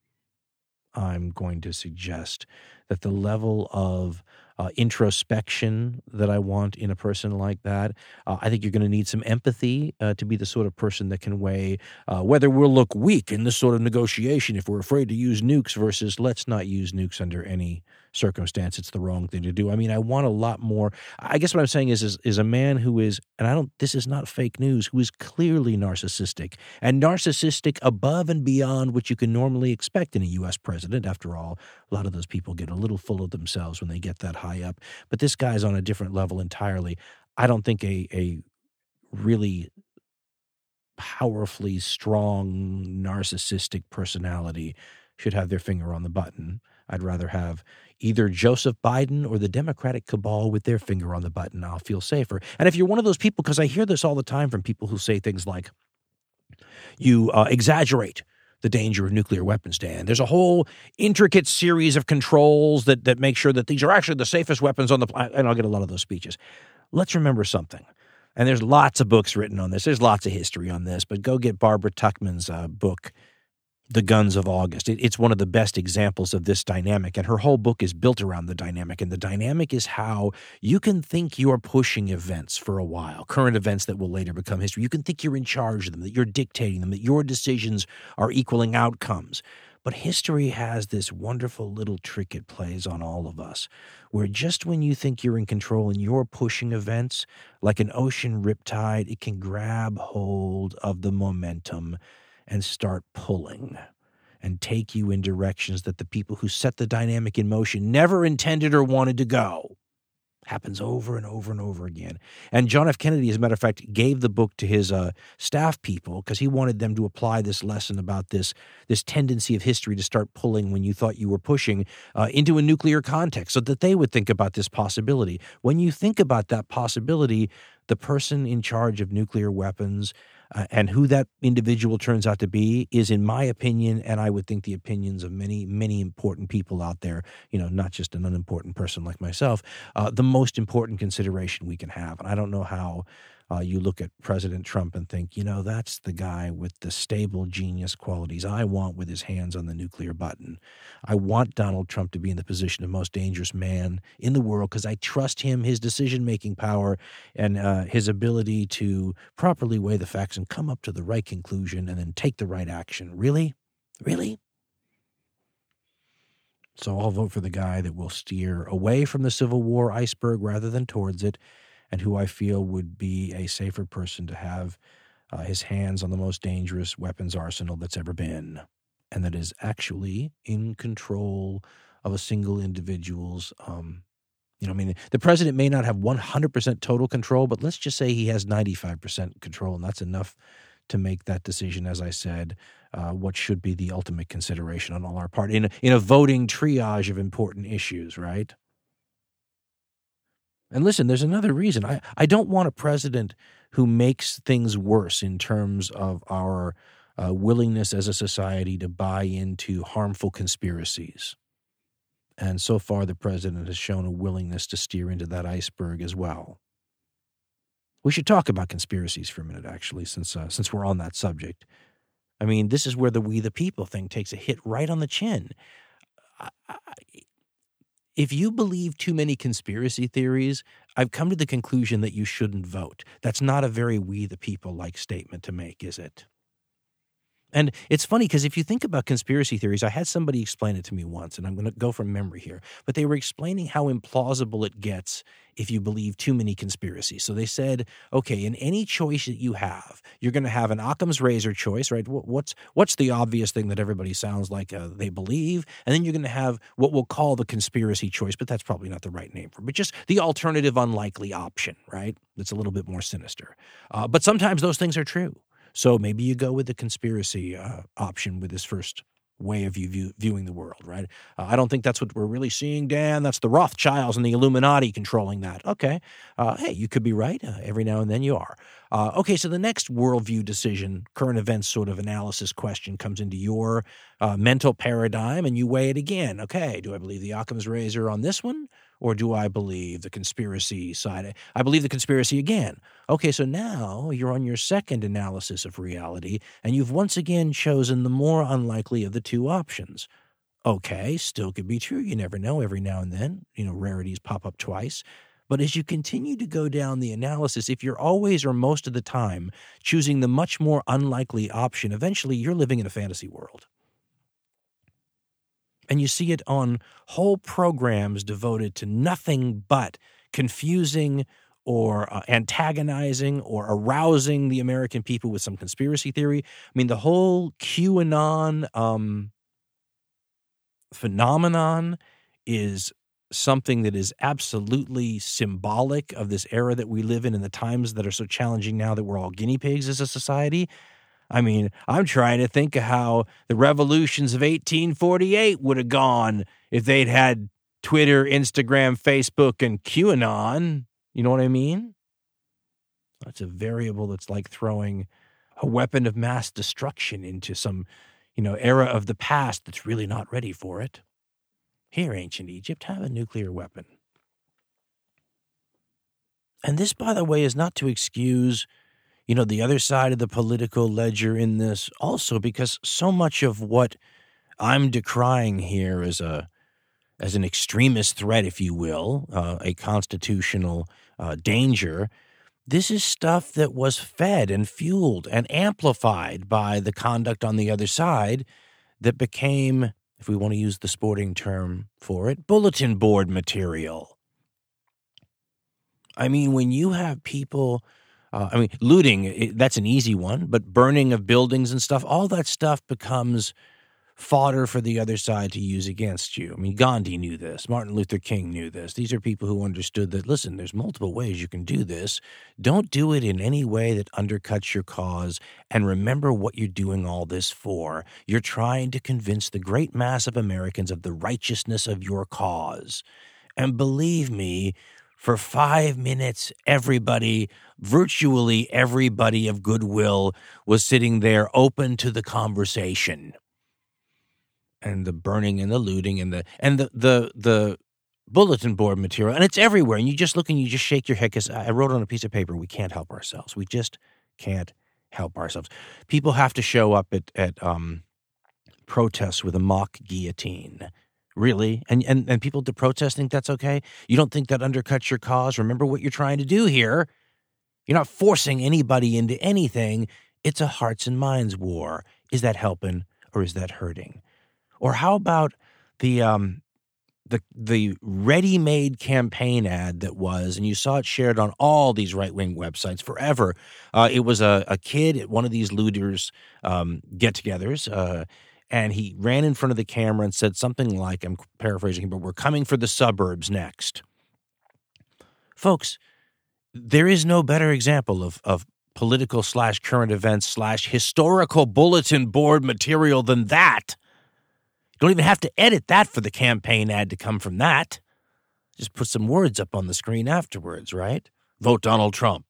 I'm going to suggest that the level of uh, introspection that I want in a person like that, uh, I think you're going to need some empathy uh, to be the sort of person that can weigh uh, whether we'll look weak in this sort of negotiation if we're afraid to use nukes versus let's not use nukes under any circumstance. It's the wrong thing to do. I mean, I want a lot more. I guess what I'm saying is, is, is a man who is, and I don't, this is not fake news, who is clearly narcissistic and narcissistic above and beyond what you can normally expect in a U S president. After all, a lot of those people get a little full of themselves when they get that high up. But this guy's on a different level entirely. I don't think a, a really powerfully strong narcissistic personality should have their finger on the button. I'd rather have either Joseph Biden or the Democratic cabal with their finger on the button. I'll feel safer. And if you're one of those people, because I hear this all the time from people who say things like, you uh, exaggerate the danger of nuclear weapons, Dan. There's a whole intricate series of controls that that make sure that these are actually the safest weapons on the planet. And I'll get a lot of those speeches. Let's remember something. And there's lots of books written on this. There's lots of history on this. But go get Barbara Tuchman's uh, book, The Guns of August. It, it's one of the best examples of this dynamic, and her whole book is built around the dynamic, and the dynamic is how you can think you're pushing events for a while, current events that will later become history. You can think you're in charge of them, that you're dictating them, that your decisions are equaling outcomes. But history has this wonderful little trick it plays on all of us, where just when you think you're in control and you're pushing events, like an ocean riptide, it can grab hold of the momentum and start pulling and take you in directions that the people who set the dynamic in motion never intended or wanted to go. Happens over and over and over again. And John F. Kennedy, as a matter of fact, gave the book to his uh, staff people because he wanted them to apply this lesson about this, this tendency of history to start pulling when you thought you were pushing uh, into a nuclear context so that they would think about this possibility. When you think about that possibility, the person in charge of nuclear weapons Uh, and who that individual turns out to be is, in my opinion, and I would think the opinions of many, many important people out there, you know, not just an unimportant person like myself, uh, the most important consideration we can have. And I don't know how uh, you look at President Trump and think, you know, that's the guy with the stable genius qualities I want with his hands on the nuclear button. I want Donald Trump to be in the position of most dangerous man in the world because I trust him, his decision-making power, and uh, his ability to properly weigh the facts and come up to the right conclusion and then take the right action. Really? Really? So I'll vote for the guy that will steer away from the Civil War iceberg rather than towards it, and who I feel would be a safer person to have uh, his hands on the most dangerous weapons arsenal that's ever been, and that is actually in control of a single individual's, um, you know, I mean, the president may not have one hundred percent total control, but let's just say he has ninety-five percent control, and that's enough to make that decision, as I said, uh, what should be the ultimate consideration on all our part in a, in a voting triage of important issues, right? And listen, there's another reason. I, I don't want a president who makes things worse in terms of our uh, willingness as a society to buy into harmful conspiracies. And so far, the president has shown a willingness to steer into that iceberg as well. We should talk about conspiracies for a minute, actually, since uh, since we're on that subject. I mean, this is where the we the people thing takes a hit right on the chin. I, I, if you believe too many conspiracy theories, I've come to the conclusion that you shouldn't vote. That's not a very we the people-like statement to make, is it? And it's funny because if you think about conspiracy theories, I had somebody explain it to me once, and I'm going to go from memory here, but they were explaining how implausible it gets if you believe too many conspiracies. So they said, okay, in any choice that you have, you're going to have an Occam's razor choice, right? What's what's the obvious thing that everybody sounds like uh, they believe? And then you're going to have what we'll call the conspiracy choice, but that's probably not the right name for it, but just the alternative unlikely option, right? That's a little bit more sinister. Uh, but sometimes those things are true. So maybe you go with the conspiracy uh, option with this first way of you view, viewing the world, right? Uh, I don't think that's what we're really seeing, Dan. That's the Rothschilds and the Illuminati controlling that. Okay. Uh, hey, you could be right. Uh, every now and then you are. Uh, okay, so the next worldview decision, current events sort of analysis question comes into your uh, mental paradigm, and you weigh it again. Okay, do I believe the Occam's razor on this one? Or do I believe the conspiracy side? I believe the conspiracy again. Okay, so now you're on your second analysis of reality, and you've once again chosen the more unlikely of the two options. Okay, still could be true. You never know. Every now and then, you know, rarities pop up twice. But as you continue to go down the analysis, if you're always or most of the time choosing the much more unlikely option, eventually you're living in a fantasy world. And you see it on whole programs devoted to nothing but confusing or uh, antagonizing or arousing the American people with some conspiracy theory. I mean, the whole QAnon um, phenomenon is something that is absolutely symbolic of this era that we live in and the times that are so challenging now that we're all guinea pigs as a society. I mean, I'm trying to think of how the revolutions of eighteen forty-eight would have gone if they'd had Twitter, Instagram, Facebook, and QAnon. You know what I mean? That's a variable that's like throwing a weapon of mass destruction into some, you know, era of the past that's really not ready for it. Here, ancient Egypt, have a nuclear weapon. And this, by the way, is not to excuse, you know, the other side of the political ledger in this also, because so much of what I'm decrying here is a, as an extremist threat, if you will, uh, a constitutional uh, danger, this is stuff that was fed and fueled and amplified by the conduct on the other side that became, if we want to use the sporting term for it, bulletin board material. I mean, when you have people... Uh, I mean, looting, it, that's an easy one, but burning of buildings and stuff, all that stuff becomes fodder for the other side to use against you. I mean, Gandhi knew this. Martin Luther King knew this. These are people who understood that, listen, there's multiple ways you can do this. Don't do it in any way that undercuts your cause, and remember what you're doing all this for. You're trying to convince the great mass of Americans of the righteousness of your cause. And believe me, for five minutes, everybody, virtually everybody of goodwill was sitting there open to the conversation. And the burning and the looting and the and the the, the bulletin board material, and it's everywhere. And you just look and you just shake your head because I wrote on a piece of paper, we can't help ourselves. We just can't help ourselves. People have to show up at, at um, protests with a mock guillotine. Really? And, and and people to protest think that's okay? You don't think that undercuts your cause? Remember what you're trying to do here. You're not forcing anybody into anything. It's a hearts and minds war. Is that helping or is that hurting? Or how about the um the the ready-made campaign ad that was, and you saw it shared on all these right-wing websites forever. Uh, it was a, a kid at one of these looters um, get-togethers, uh and he ran in front of the camera and said something like, I'm paraphrasing, but we're coming for the suburbs next. Folks, there is no better example of, of political slash current events slash historical bulletin board material than that. You don't even have to edit that for the campaign ad to come from that. Just put some words up on the screen afterwards, right? Vote Donald Trump.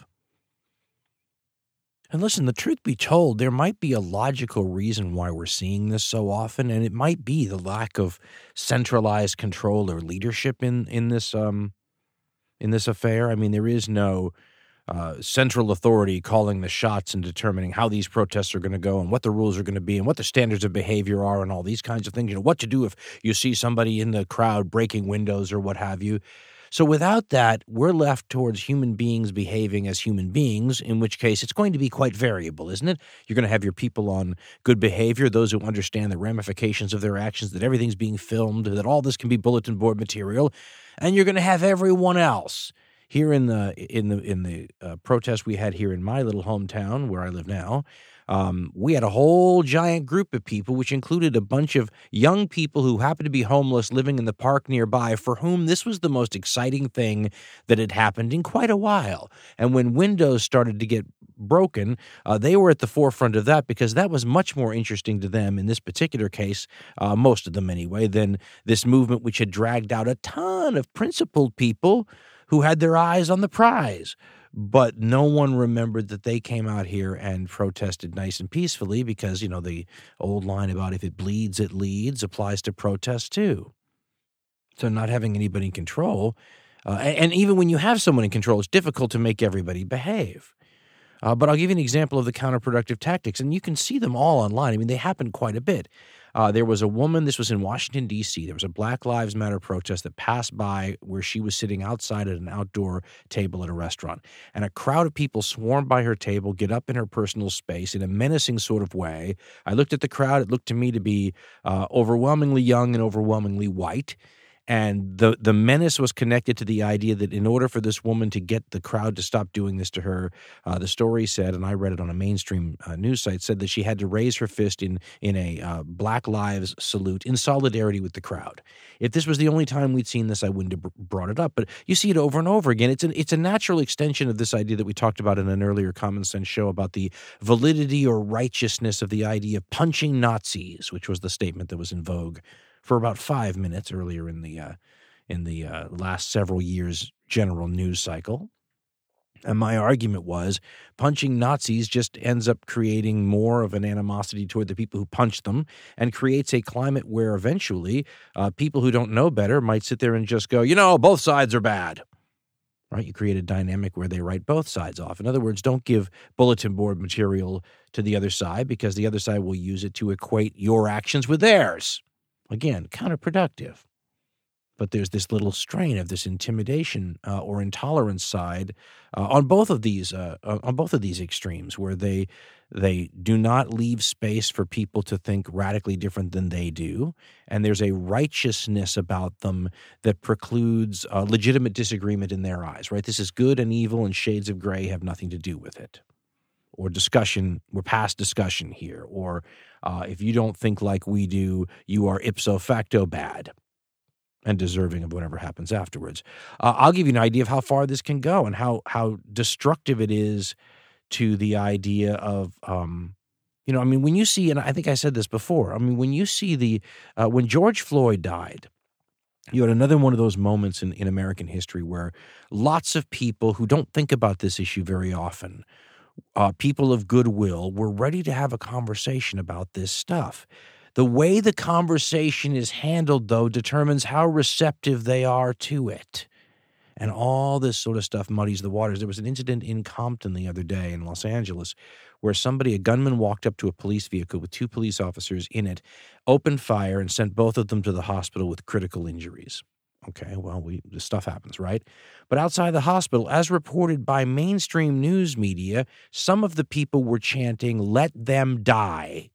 And listen, the truth be told, there might be a logical reason why we're seeing this so often, and it might be the lack of centralized control or leadership in in this um in this affair. I mean, there is no uh, central authority calling the shots and determining how these protests are going to go and what the rules are going to be and what the standards of behavior are and all these kinds of things. You know, what to do if you see somebody in the crowd breaking windows or what have you. So without that, we're left towards human beings behaving as human beings, in which case it's going to be quite variable, isn't it? You're going to have your people on good behavior, those who understand the ramifications of their actions, that everything's being filmed, that all this can be bulletin board material, and you're going to have everyone else. Here in the in the in the uh, protest we had here in my little hometown where I live now, um, we had a whole giant group of people, which included a bunch of young people who happened to be homeless living in the park nearby, for whom this was the most exciting thing that had happened in quite a while. And when windows started to get broken, uh, they were at the forefront of that because that was much more interesting to them in this particular case, uh, most of them anyway, than this movement which had dragged out a ton of principled people who had their eyes on the prize. But no one remembered that they came out here and protested nice and peacefully because, you know, the old line about if it bleeds, it leads applies to protests too. So not having anybody in control, uh, and, and even when you have someone in control, it's difficult to make everybody behave. Uh, but I'll give you an example of the counterproductive tactics, and you can see them all online. I mean, they happen quite a bit. Uh, there was a woman, this was in Washington, D C, there was a Black Lives Matter protest that passed by where she was sitting outside at an outdoor table at a restaurant. And a crowd of people swarmed by her table, get up in her personal space in a menacing sort of way. I looked at the crowd. It looked to me to be uh, overwhelmingly young and overwhelmingly white. And the the menace was connected to the idea that in order for this woman to get the crowd to stop doing this to her, uh, the story said, and I read it on a mainstream uh, news site, said that she had to raise her fist in in a uh, Black Lives salute in solidarity with the crowd. If this was the only time we'd seen this, I wouldn't have brought it up. But you see it over and over again. It's an, it's a natural extension of this idea that we talked about in an earlier Common Sense show about the validity or righteousness of the idea of punching Nazis, which was the statement that was in vogue for about five minutes earlier in the uh, in the uh, last several years' general news cycle. And my argument was punching Nazis just ends up creating more of an animosity toward the people who punch them and creates a climate where eventually uh, people who don't know better might sit there and just go, you know, both sides are bad. Right? You create a dynamic where they write both sides off. In other words, don't give bulletin board material to the other side because the other side will use it to equate your actions with theirs. Again, counterproductive. But there's this little strain of this intimidation uh, or intolerance side uh, on both of these uh, on both of these extremes, where they they do not leave space for people to think radically different than they do, and there's a righteousness about them that precludes uh, legitimate disagreement in their eyes. Right? This is good and evil, and shades of gray have nothing to do with it. Or discussion, we're past discussion here. Or uh, if you don't think like we do, you are ipso facto bad and deserving of whatever happens afterwards. Uh, I'll give you an idea of how far this can go and how how destructive it is to the idea of, um, you know, I mean, when you see, and I think I said this before, I mean, when you see the, uh, when George Floyd died, you had another one of those moments in, in American history where lots of people who don't think about this issue very often, Uh, people of goodwill, were ready to have a conversation about this stuff. The way the conversation is handled, though, determines how receptive they are to it. And all this sort of stuff muddies the waters. There was an incident in Compton the other day in Los Angeles where somebody, a gunman, walked up to a police vehicle with two police officers in it, opened fire, and sent both of them to the hospital with critical injuries. Okay, well, we this stuff happens, right? But outside the hospital, as reported by mainstream news media, some of the people were chanting, "Let them die."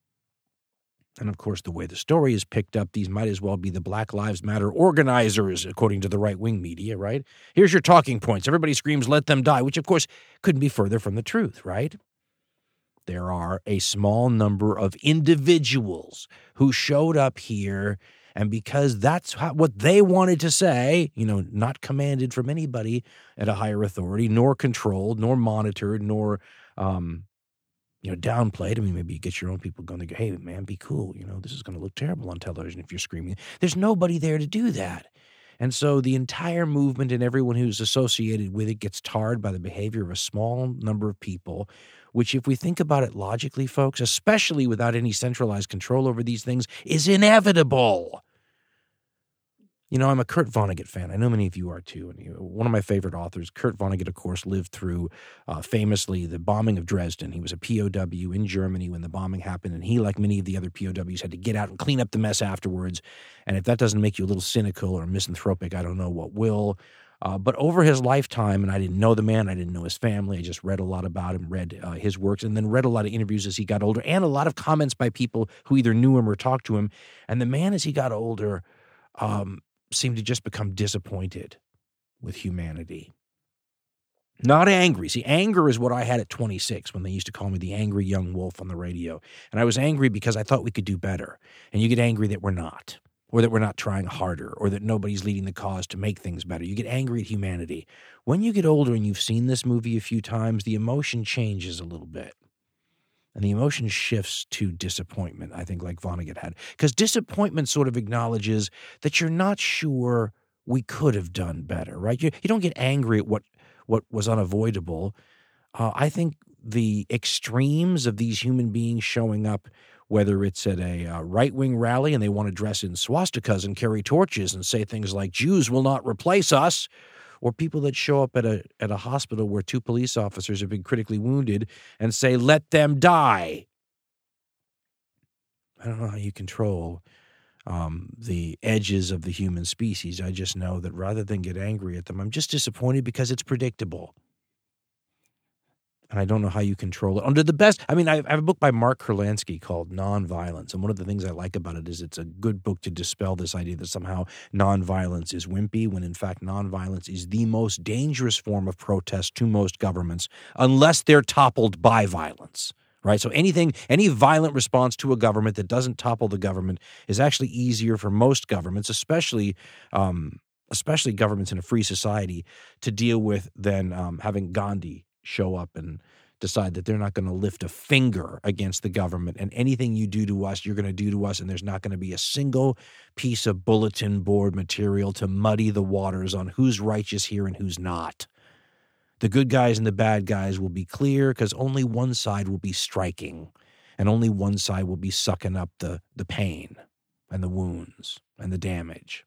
And, of course, the way the story is picked up, these might as well be the Black Lives Matter organizers, according to the right-wing media, right? Here's your talking points. Everybody screams, "Let them die," which, of course, couldn't be further from the truth, right? There are a small number of individuals who showed up here, and because that's how, what they wanted to say, you know, not commanded from anybody at a higher authority, nor controlled, nor monitored, nor, um, you know, downplayed. I mean, maybe you get your own people going to go, "Hey, man, be cool. You know, this is going to look terrible on television if you're screaming." There's nobody there to do that. And so the entire movement and everyone who's associated with it gets tarred by the behavior of a small number of people, which, if we think about it logically, folks, especially without any centralized control over these things, is inevitable. You know, I'm a Kurt Vonnegut fan. I know many of you are too. And you know, one of my favorite authors, Kurt Vonnegut, of course, lived through uh, famously the bombing of Dresden. He was a P O W in Germany when the bombing happened, and he, like many of the other P O Ws, had to get out and clean up the mess afterwards. And if that doesn't make you a little cynical or misanthropic, I don't know what will. Uh, but over his lifetime, and I didn't know the man, I didn't know his family, I just read a lot about him, read uh, his works, and then read a lot of interviews as he got older, and a lot of comments by people who either knew him or talked to him. And the man, as he got older, um, seemed to just become disappointed with humanity. Not angry. See, anger is what I had at twenty-six when they used to call me the angry young wolf on the radio. And I was angry because I thought we could do better. And you get angry that we're not, or that we're not trying harder, or that nobody's leading the cause to make things better. You get angry at humanity. When you get older and you've seen this movie a few times, the emotion changes a little bit. And the emotion shifts to disappointment, I think, like Vonnegut had. Because disappointment sort of acknowledges that you're not sure we could have done better, right? You, you don't get angry at what, what was unavoidable. Uh, I think the extremes of these human beings showing up, whether it's at a uh, right-wing rally and they want to dress in swastikas and carry torches and say things like, Jews will not replace us, or people that show up at a at a hospital where two police officers have been critically wounded and say, let them die. I don't know how you control um, the edges of the human species. I just know that rather than get angry at them, I'm just disappointed because it's predictable. And I don't know how you control it. Under the best, I mean, I have a book by Mark Kurlansky called Nonviolence. And one of the things I like about it is it's a good book to dispel this idea that somehow nonviolence is wimpy, when in fact nonviolence is the most dangerous form of protest to most governments, unless they're toppled by violence, right? So anything, any violent response to a government that doesn't topple the government is actually easier for most governments, especially um, especially governments in a free society, to deal with than um, having Gandhi show up and decide that they're not going to lift a finger against the government, and anything you do to us, you're going to do to us, and there's not going to be a single piece of bulletin board material to muddy the waters on who's righteous here and who's not. The good guys and the bad guys will be clear because only one side will be striking, and only one side will be sucking up the, the pain and the wounds and the damage.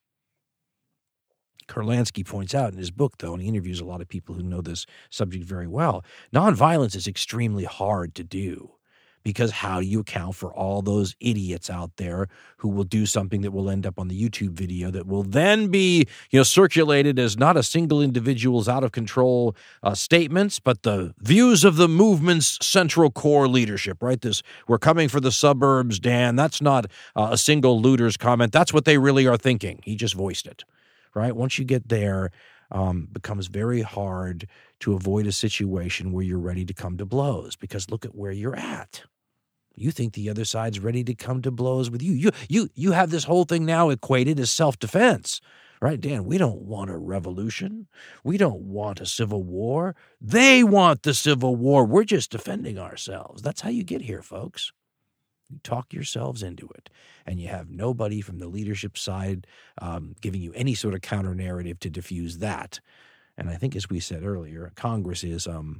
Kurlansky points out in his book, though, and he interviews a lot of people who know this subject very well, nonviolence is extremely hard to do, because how do you account for all those idiots out there who will do something that will end up on the YouTube video that will then be, you know, circulated as not a single individual's out-of-control uh, statements, but the views of the movement's central core leadership, right? This, we're coming for the suburbs, Dan. That's not uh, a single looter's comment. That's what they really are thinking. He just voiced it. Right? Once you get there, um, becomes very hard to avoid a situation where you're ready to come to blows, because look at where you're at. You think the other side's ready to come to blows with you. You you you have this whole thing now equated as self-defense, right? Dan, we don't want a revolution. We don't want a civil war. They want the civil war. We're just defending ourselves. That's how you get here, folks. You talk yourselves into it, and you have nobody from the leadership side um, giving you any sort of counter-narrative to diffuse that. And I think, as we said earlier, Congress is um,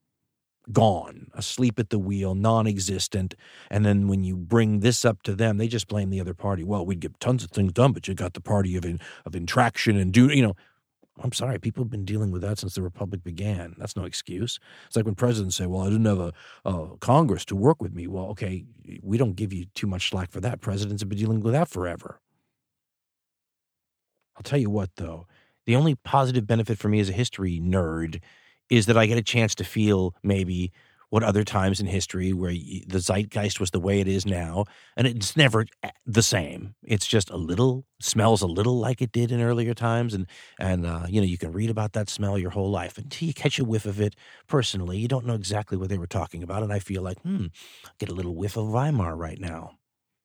gone, asleep at the wheel, non-existent. And then when you bring this up to them, they just blame the other party. Well, we'd get tons of things done, but you got the party of in, of intraction and do, you know. I'm sorry, people have been dealing with that since the Republic began. That's no excuse. It's like when presidents say, well, I didn't have a, a Congress to work with me. Well, okay, we don't give you too much slack for that. Presidents have been dealing with that forever. I'll tell you what, though. The only positive benefit for me as a history nerd is that I get a chance to feel maybe what other times in history where the zeitgeist was the way it is now, and it's never the same. It's just a little, smells a little like it did in earlier times, and, and uh, you know, you can read about that smell your whole life. Until you catch a whiff of it personally, you don't know exactly what they were talking about, and I feel like, hmm, get a little whiff of Weimar right now.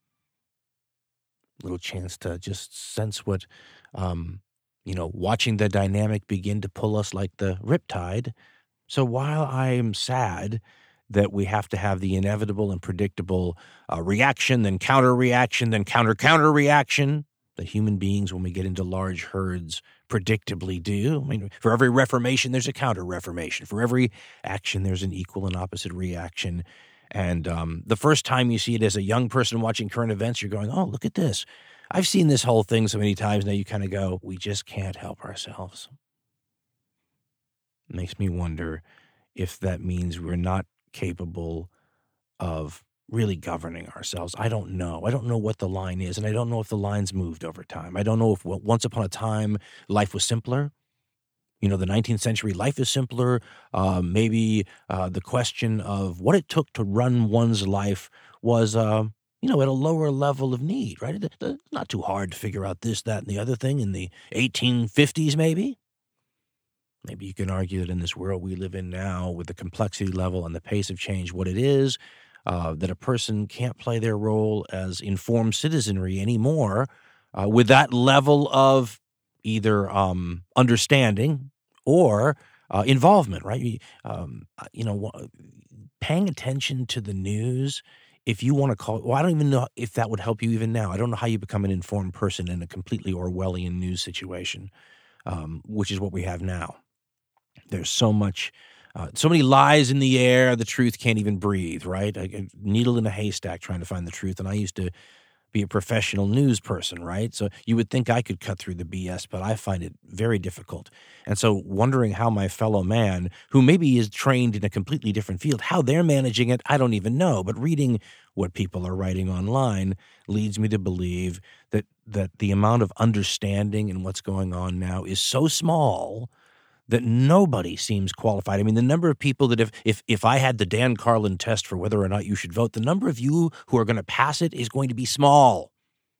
Little chance to just sense what, um, you know, watching the dynamic begin to pull us like the riptide. So while I'm sad that we have to have the inevitable and predictable uh, reaction, then counter-reaction, then counter-counter-reaction that human beings, when we get into large herds, predictably do. I mean, for every reformation, there's a counter-reformation. For every action, there's an equal and opposite reaction. And um, the first time you see it as a young person watching current events, you're going, oh, look at this. I've seen this whole thing so many times now. You kind of go, we just can't help ourselves. It makes me wonder if that means we're not capable of really governing ourselves. I don't know. I don't know what the line is, and I don't know if the line's moved over time. I don't know if well, once upon a time life was simpler. You know, the nineteenth century, life is simpler. Uh, maybe uh, the question of what it took to run one's life was, uh, you know, at a lower level of need, right? It, it's not too hard to figure out this, that, and the other thing in the eighteen fifties, maybe. Maybe you can argue that in this world we live in now, with the complexity level and the pace of change, what it is, uh, that a person can't play their role as informed citizenry anymore uh, with that level of either um, understanding or uh, involvement, right? Um, you know, paying attention to the news, if you want to call it, well, I don't even know if that would help you even now. I don't know how you become an informed person in a completely Orwellian news situation, um, which is what we have now. There's so much, uh, so many lies in the air, the truth can't even breathe, right? A, a needle in a haystack trying to find the truth. And I used to be a professional news person, right? So you would think I could cut through the B S, but I find it very difficult. And so wondering how my fellow man, who maybe is trained in a completely different field, how they're managing it, I don't even know. But reading what people are writing online leads me to believe that that the amount of understanding in what's going on now is so small that nobody seems qualified. I mean, the number of people that if, if if I had the Dan Carlin test for whether or not you should vote, the number of you who are going to pass it is going to be small.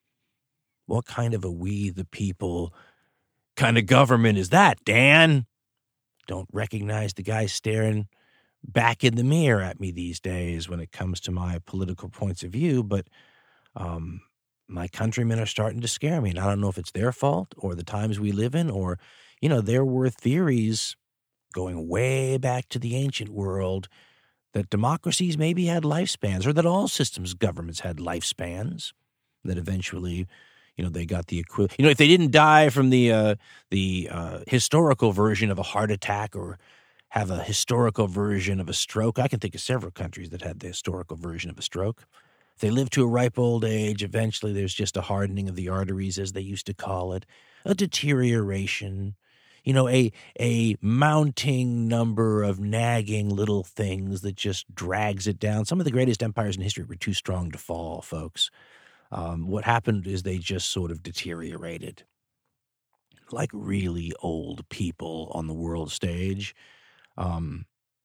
What kind of a we the people kind of government is that, Dan? Don't recognize the guy staring back in the mirror at me these days when it comes to my political points of view, but um, my countrymen are starting to scare me. And I don't know if it's their fault or the times we live in, or you know, there were theories going way back to the ancient world that democracies maybe had lifespans, or that all systems of governments had lifespans, that eventually, you know, they got the equivalent. You know, if they didn't die from the uh, the uh, historical version of a heart attack or have a historical version of a stroke, I can think of several countries that had the historical version of a stroke. If they live to a ripe old age, eventually there's just a hardening of the arteries, as they used to call it, a deterioration. You know, a a mounting number of nagging little things that just drags it down. Some of the greatest empires in history were too strong to fall, folks. Um, what happened is they just sort of deteriorated. Like really old people on the world stage. Um,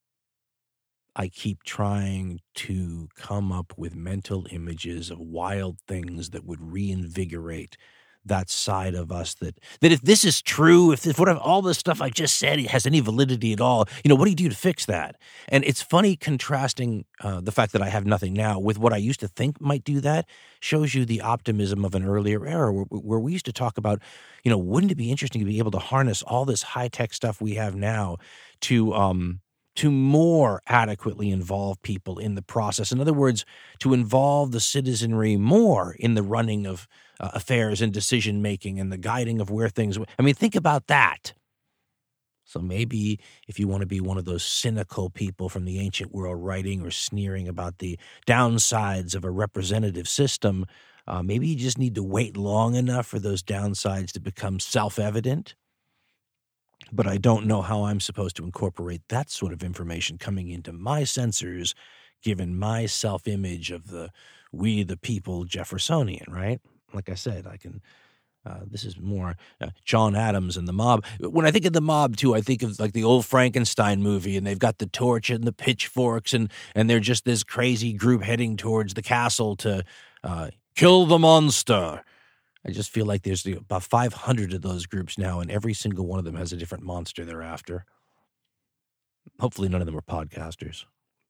I keep trying to come up with mental images of wild things that would reinvigorate that side of us, that that if this is true, if, if what all this stuff I just said has any validity at all, you know, what do you do to fix that? And it's funny contrasting uh, the fact that I have nothing now with what I used to think might do that. Shows you the optimism of an earlier era where, where we used to talk about, you know, wouldn't it be interesting to be able to harness all this high-tech stuff we have now to um, to more adequately involve people in the process. In other words, to involve the citizenry more in the running of uh, affairs and decision-making and the guiding of where things – I mean, think about that. So maybe if you want to be one of those cynical people from the ancient world writing or sneering about the downsides of a representative system, uh, maybe you just need to wait long enough for those downsides to become self-evident. But I don't know how I'm supposed to incorporate that sort of information coming into my sensors, given my self-image of the we the people Jeffersonian, right? Like I said, I can uh, – this is more uh, John Adams and the mob. When I think of the mob, too, I think of like the old Frankenstein movie, and they've got the torch and the pitchforks, and, and they're just this crazy group heading towards the castle to uh, kill the monster. I just feel like there's about five hundred of those groups now, and every single one of them has a different monster they're after. Hopefully none of them are podcasters.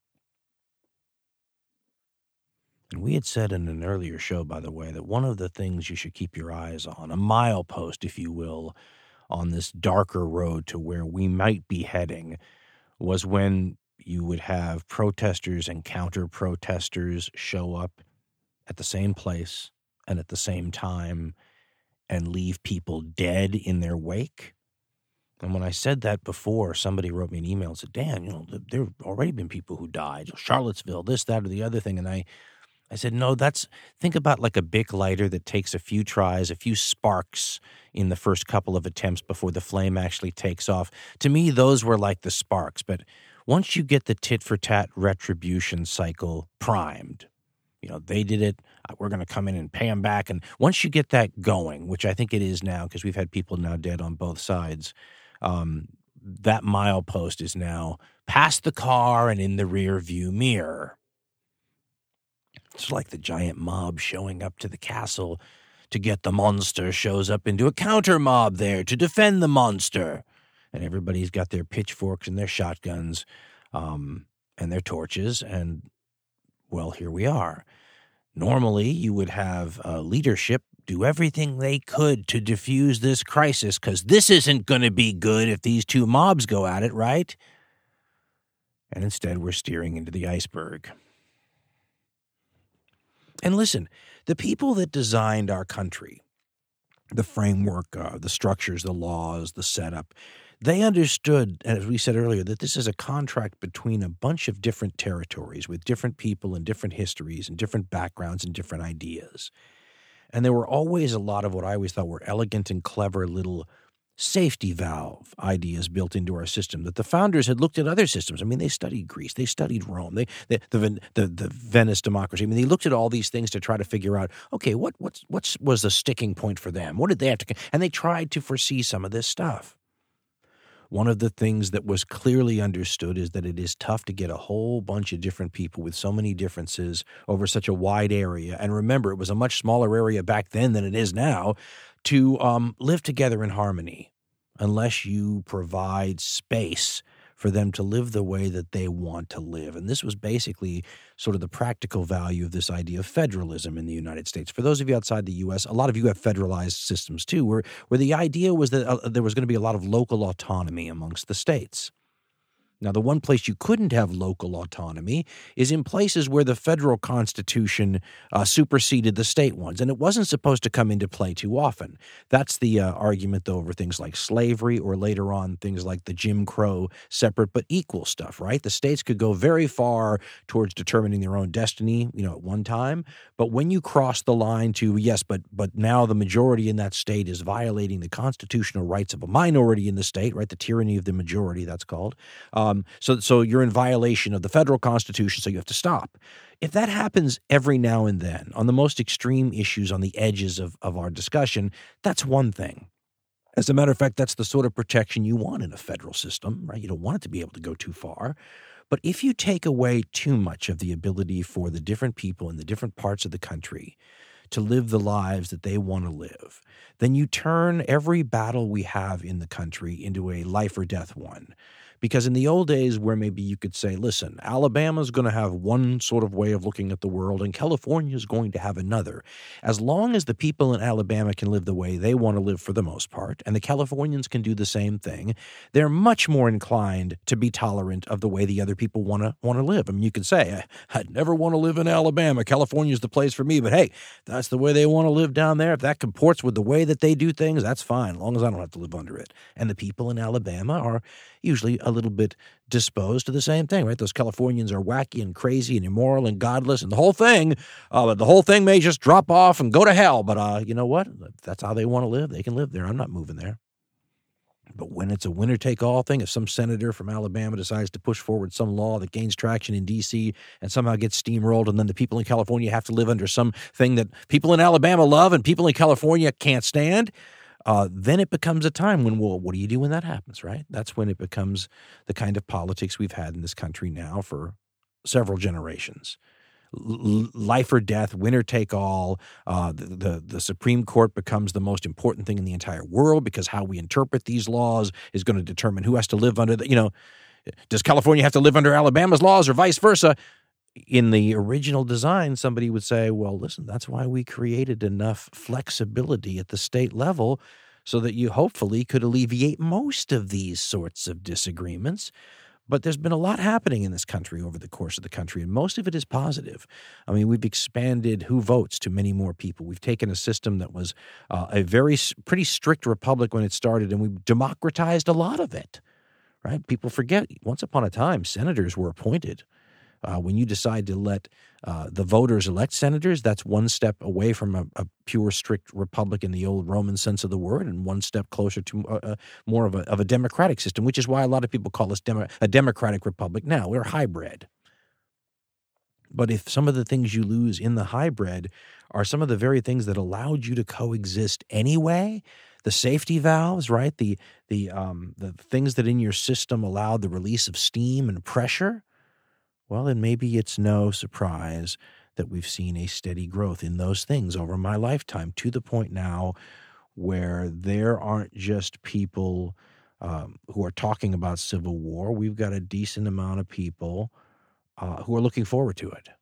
And we had said in an earlier show, by the way, that one of the things you should keep your eyes on, a milepost, if you will, on this darker road to where we might be heading, was when you would have protesters and counter-protesters show up at the same place and at the same time, and leave people dead in their wake. And when I said that before, somebody wrote me an email and said, Dan, you know, there have already been people who died. Charlottesville, this, that, or the other thing. And I, I said, no, that's, think about like a Bic lighter that takes a few tries, a few sparks in the first couple of attempts before the flame actually takes off. To me, those were like the sparks. But once you get the tit-for-tat retribution cycle primed, you know, they did it, we're going to come in and pay them back. And once you get that going, which I think it is now because we've had people now dead on both sides, Um, that milepost is now past the car and in the rear view mirror. It's like the giant mob showing up to the castle to get the monster shows up into a counter mob there to defend the monster. And everybody's got their pitchforks and their shotguns um, and their torches. And, well, here we are. Normally, you would have uh, leadership do everything they could to defuse this crisis, because this isn't going to be good if these two mobs go at it, right? And instead, we're steering into the iceberg. And listen, the people that designed our country, the framework, uh, the structures, the laws, the setup, they understood, as we said earlier, that this is a contract between a bunch of different territories with different people and different histories and different backgrounds and different ideas. And there were always a lot of what I always thought were elegant and clever little safety valve ideas built into our system that the founders had looked at other systems. I mean, they studied Greece, they studied Rome, they, they the, the the Venice democracy. I mean, they looked at all these things to try to figure out, okay, what what's what's was the sticking point for them? What did they have to? And they tried to foresee some of this stuff. One of the things that was clearly understood is that it is tough to get a whole bunch of different people with so many differences over such a wide area. And remember, it was a much smaller area back then than it is now to um, live together in harmony unless you provide space for them to live the way that they want to live. And this was basically sort of the practical value of this idea of federalism in the United States. For those of you outside the U S, a lot of you have federalized systems too, where, where the idea was that uh, there was going to be a lot of local autonomy amongst the states. Now, the one place you couldn't have local autonomy is in places where the federal constitution uh, superseded the state ones, and it wasn't supposed to come into play too often. That's the uh, argument, though, over things like slavery or later on things like the Jim Crow separate but equal stuff, right? The states could go very far towards determining their own destiny, you know, at one time, but when you cross the line to, yes, but but now the majority in that state is violating the constitutional rights of a minority in the state, right? The tyranny of the majority, that's called. Um, Um, so, so you're in violation of the federal constitution, so you have to stop. If that happens every now and then on the most extreme issues on the edges of, of our discussion, that's one thing. As a matter of fact, that's the sort of protection you want in a federal system, right? You don't want it to be able to go too far. But if you take away too much of the ability for the different people in the different parts of the country to live the lives that they want to live, then you turn every battle we have in the country into a life or death one. Because in the old days where maybe you could say, listen, Alabama's going to have one sort of way of looking at the world and California is going to have another. As long as the people in Alabama can live the way they want to live for the most part, and the Californians can do the same thing, they're much more inclined to be tolerant of the way the other people want to want to live. I mean, you could say, I'd never want to live in Alabama. California's the place for me. But hey, that's the way they want to live down there. If that comports with the way that they do things, that's fine, as long as I don't have to live under it. And the people in Alabama are usually a little bit disposed to the same thing, right? Those Californians are wacky and crazy and immoral and godless and the whole thing. Uh, the whole thing may just drop off and go to hell. But uh, you know what? If that's how they want to live, they can live there. I'm not moving there. But when it's a winner-take-all thing, if some senator from Alabama decides to push forward some law that gains traction in D C and somehow gets steamrolled, and then the people in California have to live under something that people in Alabama love and people in California can't stand, Uh, then it becomes a time when, well, what do you do when that happens, right? That's when it becomes the kind of politics we've had in this country now for several generations. L- life or death, winner take all. Uh, the, the, the Supreme Court becomes the most important thing in the entire world because how we interpret these laws is going to determine who has to live under the, you know, does California have to live under Alabama's laws or vice versa? In the original design, somebody would say, well, listen, that's why we created enough flexibility at the state level so that you hopefully could alleviate most of these sorts of disagreements. But there's been a lot happening in this country over the course of the country, and most of it is positive. I mean, we've expanded who votes to many more people. We've taken a system that was uh, a very pretty strict republic when it started, and we've democratized a lot of it, right? People forget, once upon a time, senators were appointed. Uh, when you decide to let uh, the voters elect senators, that's one step away from a, a pure, strict republic in the old Roman sense of the word, and one step closer to uh, uh, more of a, of a democratic system, which is why a lot of people call us demo- a democratic republic now. We're hybrid. But if some of the things you lose in the hybrid are some of the very things that allowed you to coexist anyway, the safety valves, right, the the um, the things that in your system allowed the release of steam and pressure, well, then maybe it's no surprise that we've seen a steady growth in those things over my lifetime, to the point now where there aren't just people um, who are talking about civil war. We've got a decent amount of people uh, who are looking forward to it,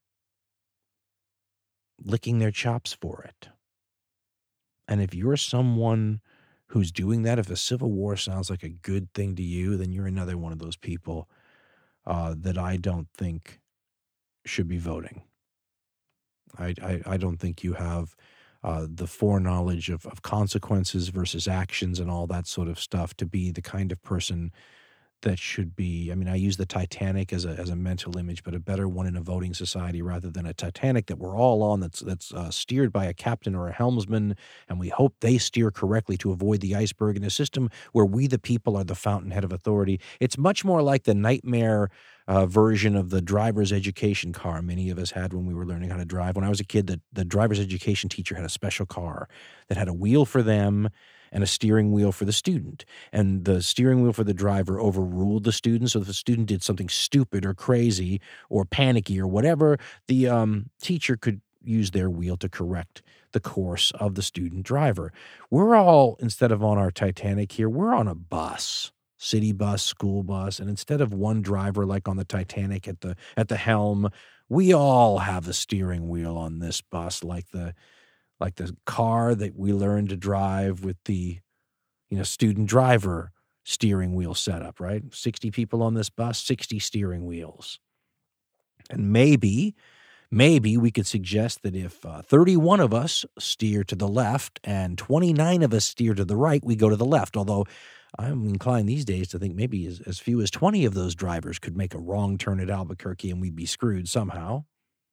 licking their chops for it. And if you're someone who's doing that, if the Civil War sounds like a good thing to you, then you're another one of those people Uh, that I don't think should be voting. I, I, I don't think you have uh, the foreknowledge of, of consequences versus actions and all that sort of stuff to be the kind of person that should be. I mean, I use the Titanic as a as a mental image, but a better one in a voting society rather than a Titanic that we're all on that's that's uh, steered by a captain or a helmsman, and we hope they steer correctly to avoid the iceberg, in a system where we the people are the fountainhead of authority. It's much more like the nightmare uh, version of the driver's education car many of us had when we were learning how to drive. When I was a kid, the, the driver's education teacher had a special car that had a wheel for them and a steering wheel for the student. And the steering wheel for the driver overruled the student. So if the student did something stupid or crazy or panicky or whatever, the um, teacher could use their wheel to correct the course of the student driver. We're all, instead of on our Titanic here, we're on a bus, city bus, school bus. And instead of one driver like on the Titanic at the at the helm, we all have a steering wheel on this bus, like the like the car that we learned to drive with the, you know, student driver steering wheel setup, right? sixty people on this bus, sixty steering wheels. And maybe, maybe we could suggest that if uh, thirty-one of us steer to the left and twenty-nine of us steer to the right, we go to the left. Although I'm inclined these days to think maybe as, as few as twenty of those drivers could make a wrong turn at Albuquerque and we'd be screwed somehow.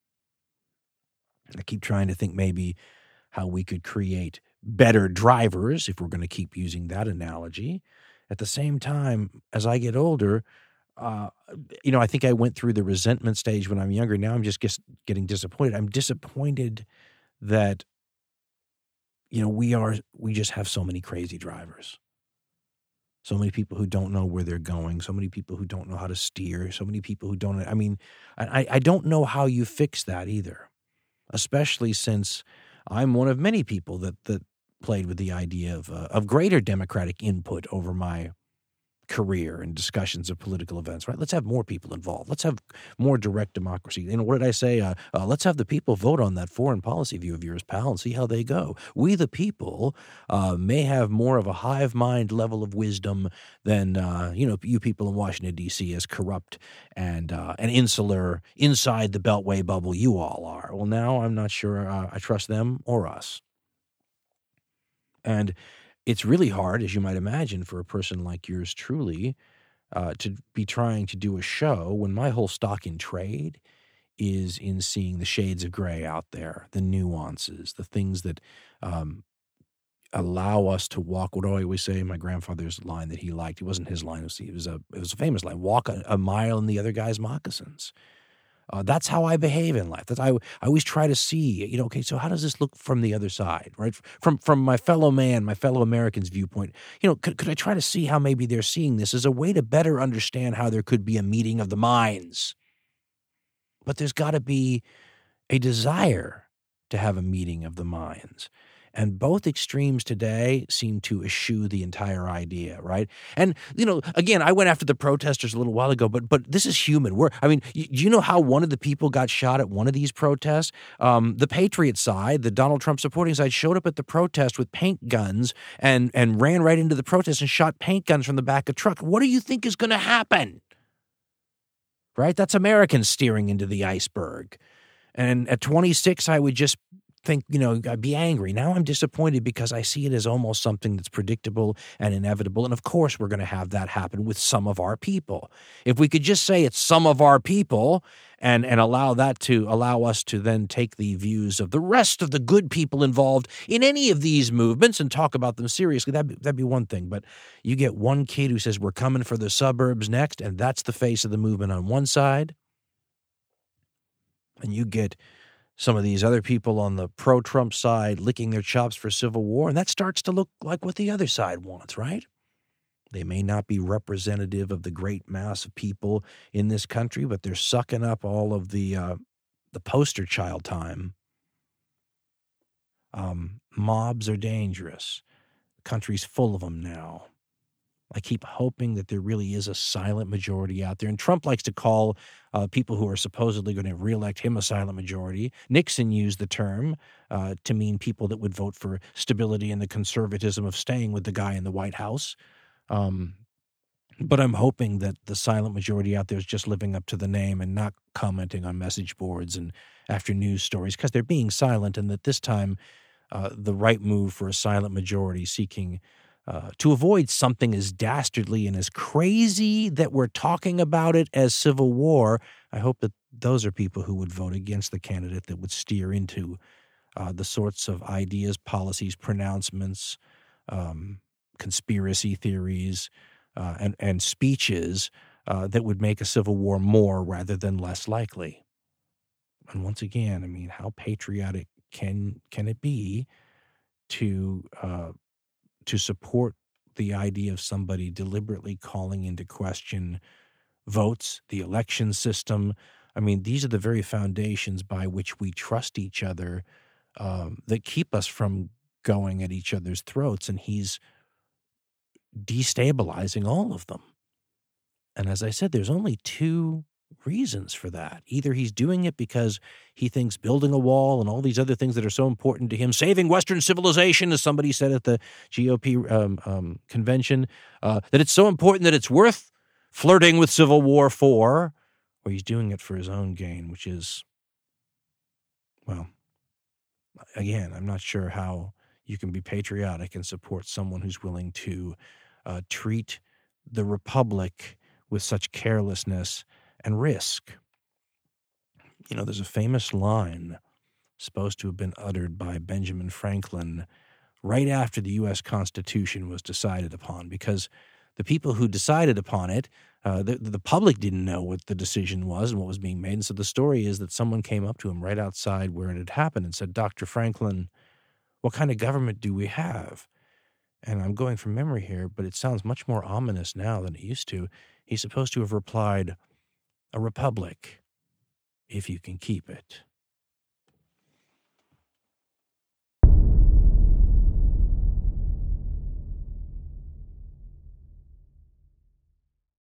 I keep trying to think maybe how we could create better drivers, if we're going to keep using that analogy. At the same time, as I get older, uh, you know, I think I went through the resentment stage when I'm younger. Now I'm just get, getting disappointed. I'm disappointed that, you know, we are, we just have so many crazy drivers. So many people who don't know where they're going, so many people who don't know how to steer, so many people who don't, I mean, I, I don't know how you fix that either, especially since I'm one of many people that that played with the idea of uh, of greater democratic input over my career and discussions of political events, right? Let's have more people involved. Let's have more direct democracy. You know, what did I say? Uh, uh, let's have the people vote on that foreign policy view of yours, pal, and see how they go. We, the people, uh, may have more of a hive mind level of wisdom than, uh, you know, you people in Washington, D C, as corrupt and uh, and insular inside the Beltway bubble you all are. Well, now I'm not sure uh, I trust them or us. And it's really hard, as you might imagine, for a person like yours truly uh, to be trying to do a show when my whole stock in trade is in seeing the shades of gray out there, the nuances, the things that um, allow us to walk. What do I always say? My grandfather's line that he liked. It wasn't his line. It was, it was, a, it was a famous line. Walk a, a mile in the other guy's moccasins. Uh, that's how I behave in life. That's I, I always try to see, you know, okay, so how does this look from the other side, right? From from my fellow man, my fellow American's viewpoint. You know, could, could I try to see how maybe they're seeing this as a way to better understand how there could be a meeting of the minds? But there's got to be a desire to have a meeting of the minds. And both extremes today seem to eschew the entire idea, right? And, you know, again, I went after the protesters a little while ago, but but this is human. We're, I mean, do you know how one of the people got shot at one of these protests? Um, the Patriot side, the Donald Trump supporting side, showed up at the protest with paint guns and, and ran right into the protest and shot paint guns from the back of truck. What do you think is going to happen? right? That's Americans steering into the iceberg. And at twenty-six, I would just think, you know, I'd be angry. Now I'm disappointed because I see it as almost something that's predictable and inevitable. And of course, we're going to have that happen with some of our people. If we could just say it's some of our people and, and allow that to allow us to then take the views of the rest of the good people involved in any of these movements and talk about them seriously, that'd be, that'd be one thing. But you get one kid who says we're coming for the suburbs next, and that's the face of the movement on one side. And you get some of these other people on the pro-Trump side licking their chops for civil war, and that starts to look like what the other side wants, right? They may not be representative of the great mass of people in this country, but they're sucking up all of the uh, the poster child time. Um, mobs are dangerous. The country's full of them now. I keep hoping that there really is a silent majority out there. And Trump likes to call uh, people who are supposedly going to reelect him a silent majority. Nixon used the term uh, to mean people that would vote for stability and the conservatism of staying with the guy in the White House. Um, but I'm hoping that the silent majority out there is just living up to the name and not commenting on message boards and after news stories because they're being silent, and that this time uh, the right move for a silent majority seeking Uh, to avoid something as dastardly and as crazy that we're talking about it as civil war. I hope that those are people who would vote against the candidate that would steer into uh, the sorts of ideas, policies, pronouncements, um, conspiracy theories, uh, and, and speeches uh, that would make a civil war more rather than less likely. And once again, I mean, how patriotic can can it be to uh, to support the idea of somebody deliberately calling into question votes, the election system? I mean, these are the very foundations by which we trust each other um, that keep us from going at each other's throats, and he's destabilizing all of them. And as I said, there's only two reasons for that. Either he's doing it because he thinks building a wall and all these other things that are so important to him, saving Western civilization, as somebody said at the G O P um, um, convention, uh, that it's so important that it's worth flirting with civil war for, or he's doing it for his own gain, which is, well, again, I'm not sure how you can be patriotic and support someone who's willing to uh, treat the republic with such carelessness and risk. You know, there's a famous line supposed to have been uttered by Benjamin Franklin right after the U S Constitution was decided upon, because the people who decided upon it, uh, the, the public didn't know what the decision was and what was being made. And so the story is that someone came up to him right outside where it had happened and said, "Doctor Franklin, what kind of government do we have?" And I'm going from memory here, but it sounds much more ominous now than it used to. He's supposed to have replied, "A republic, if you can keep it."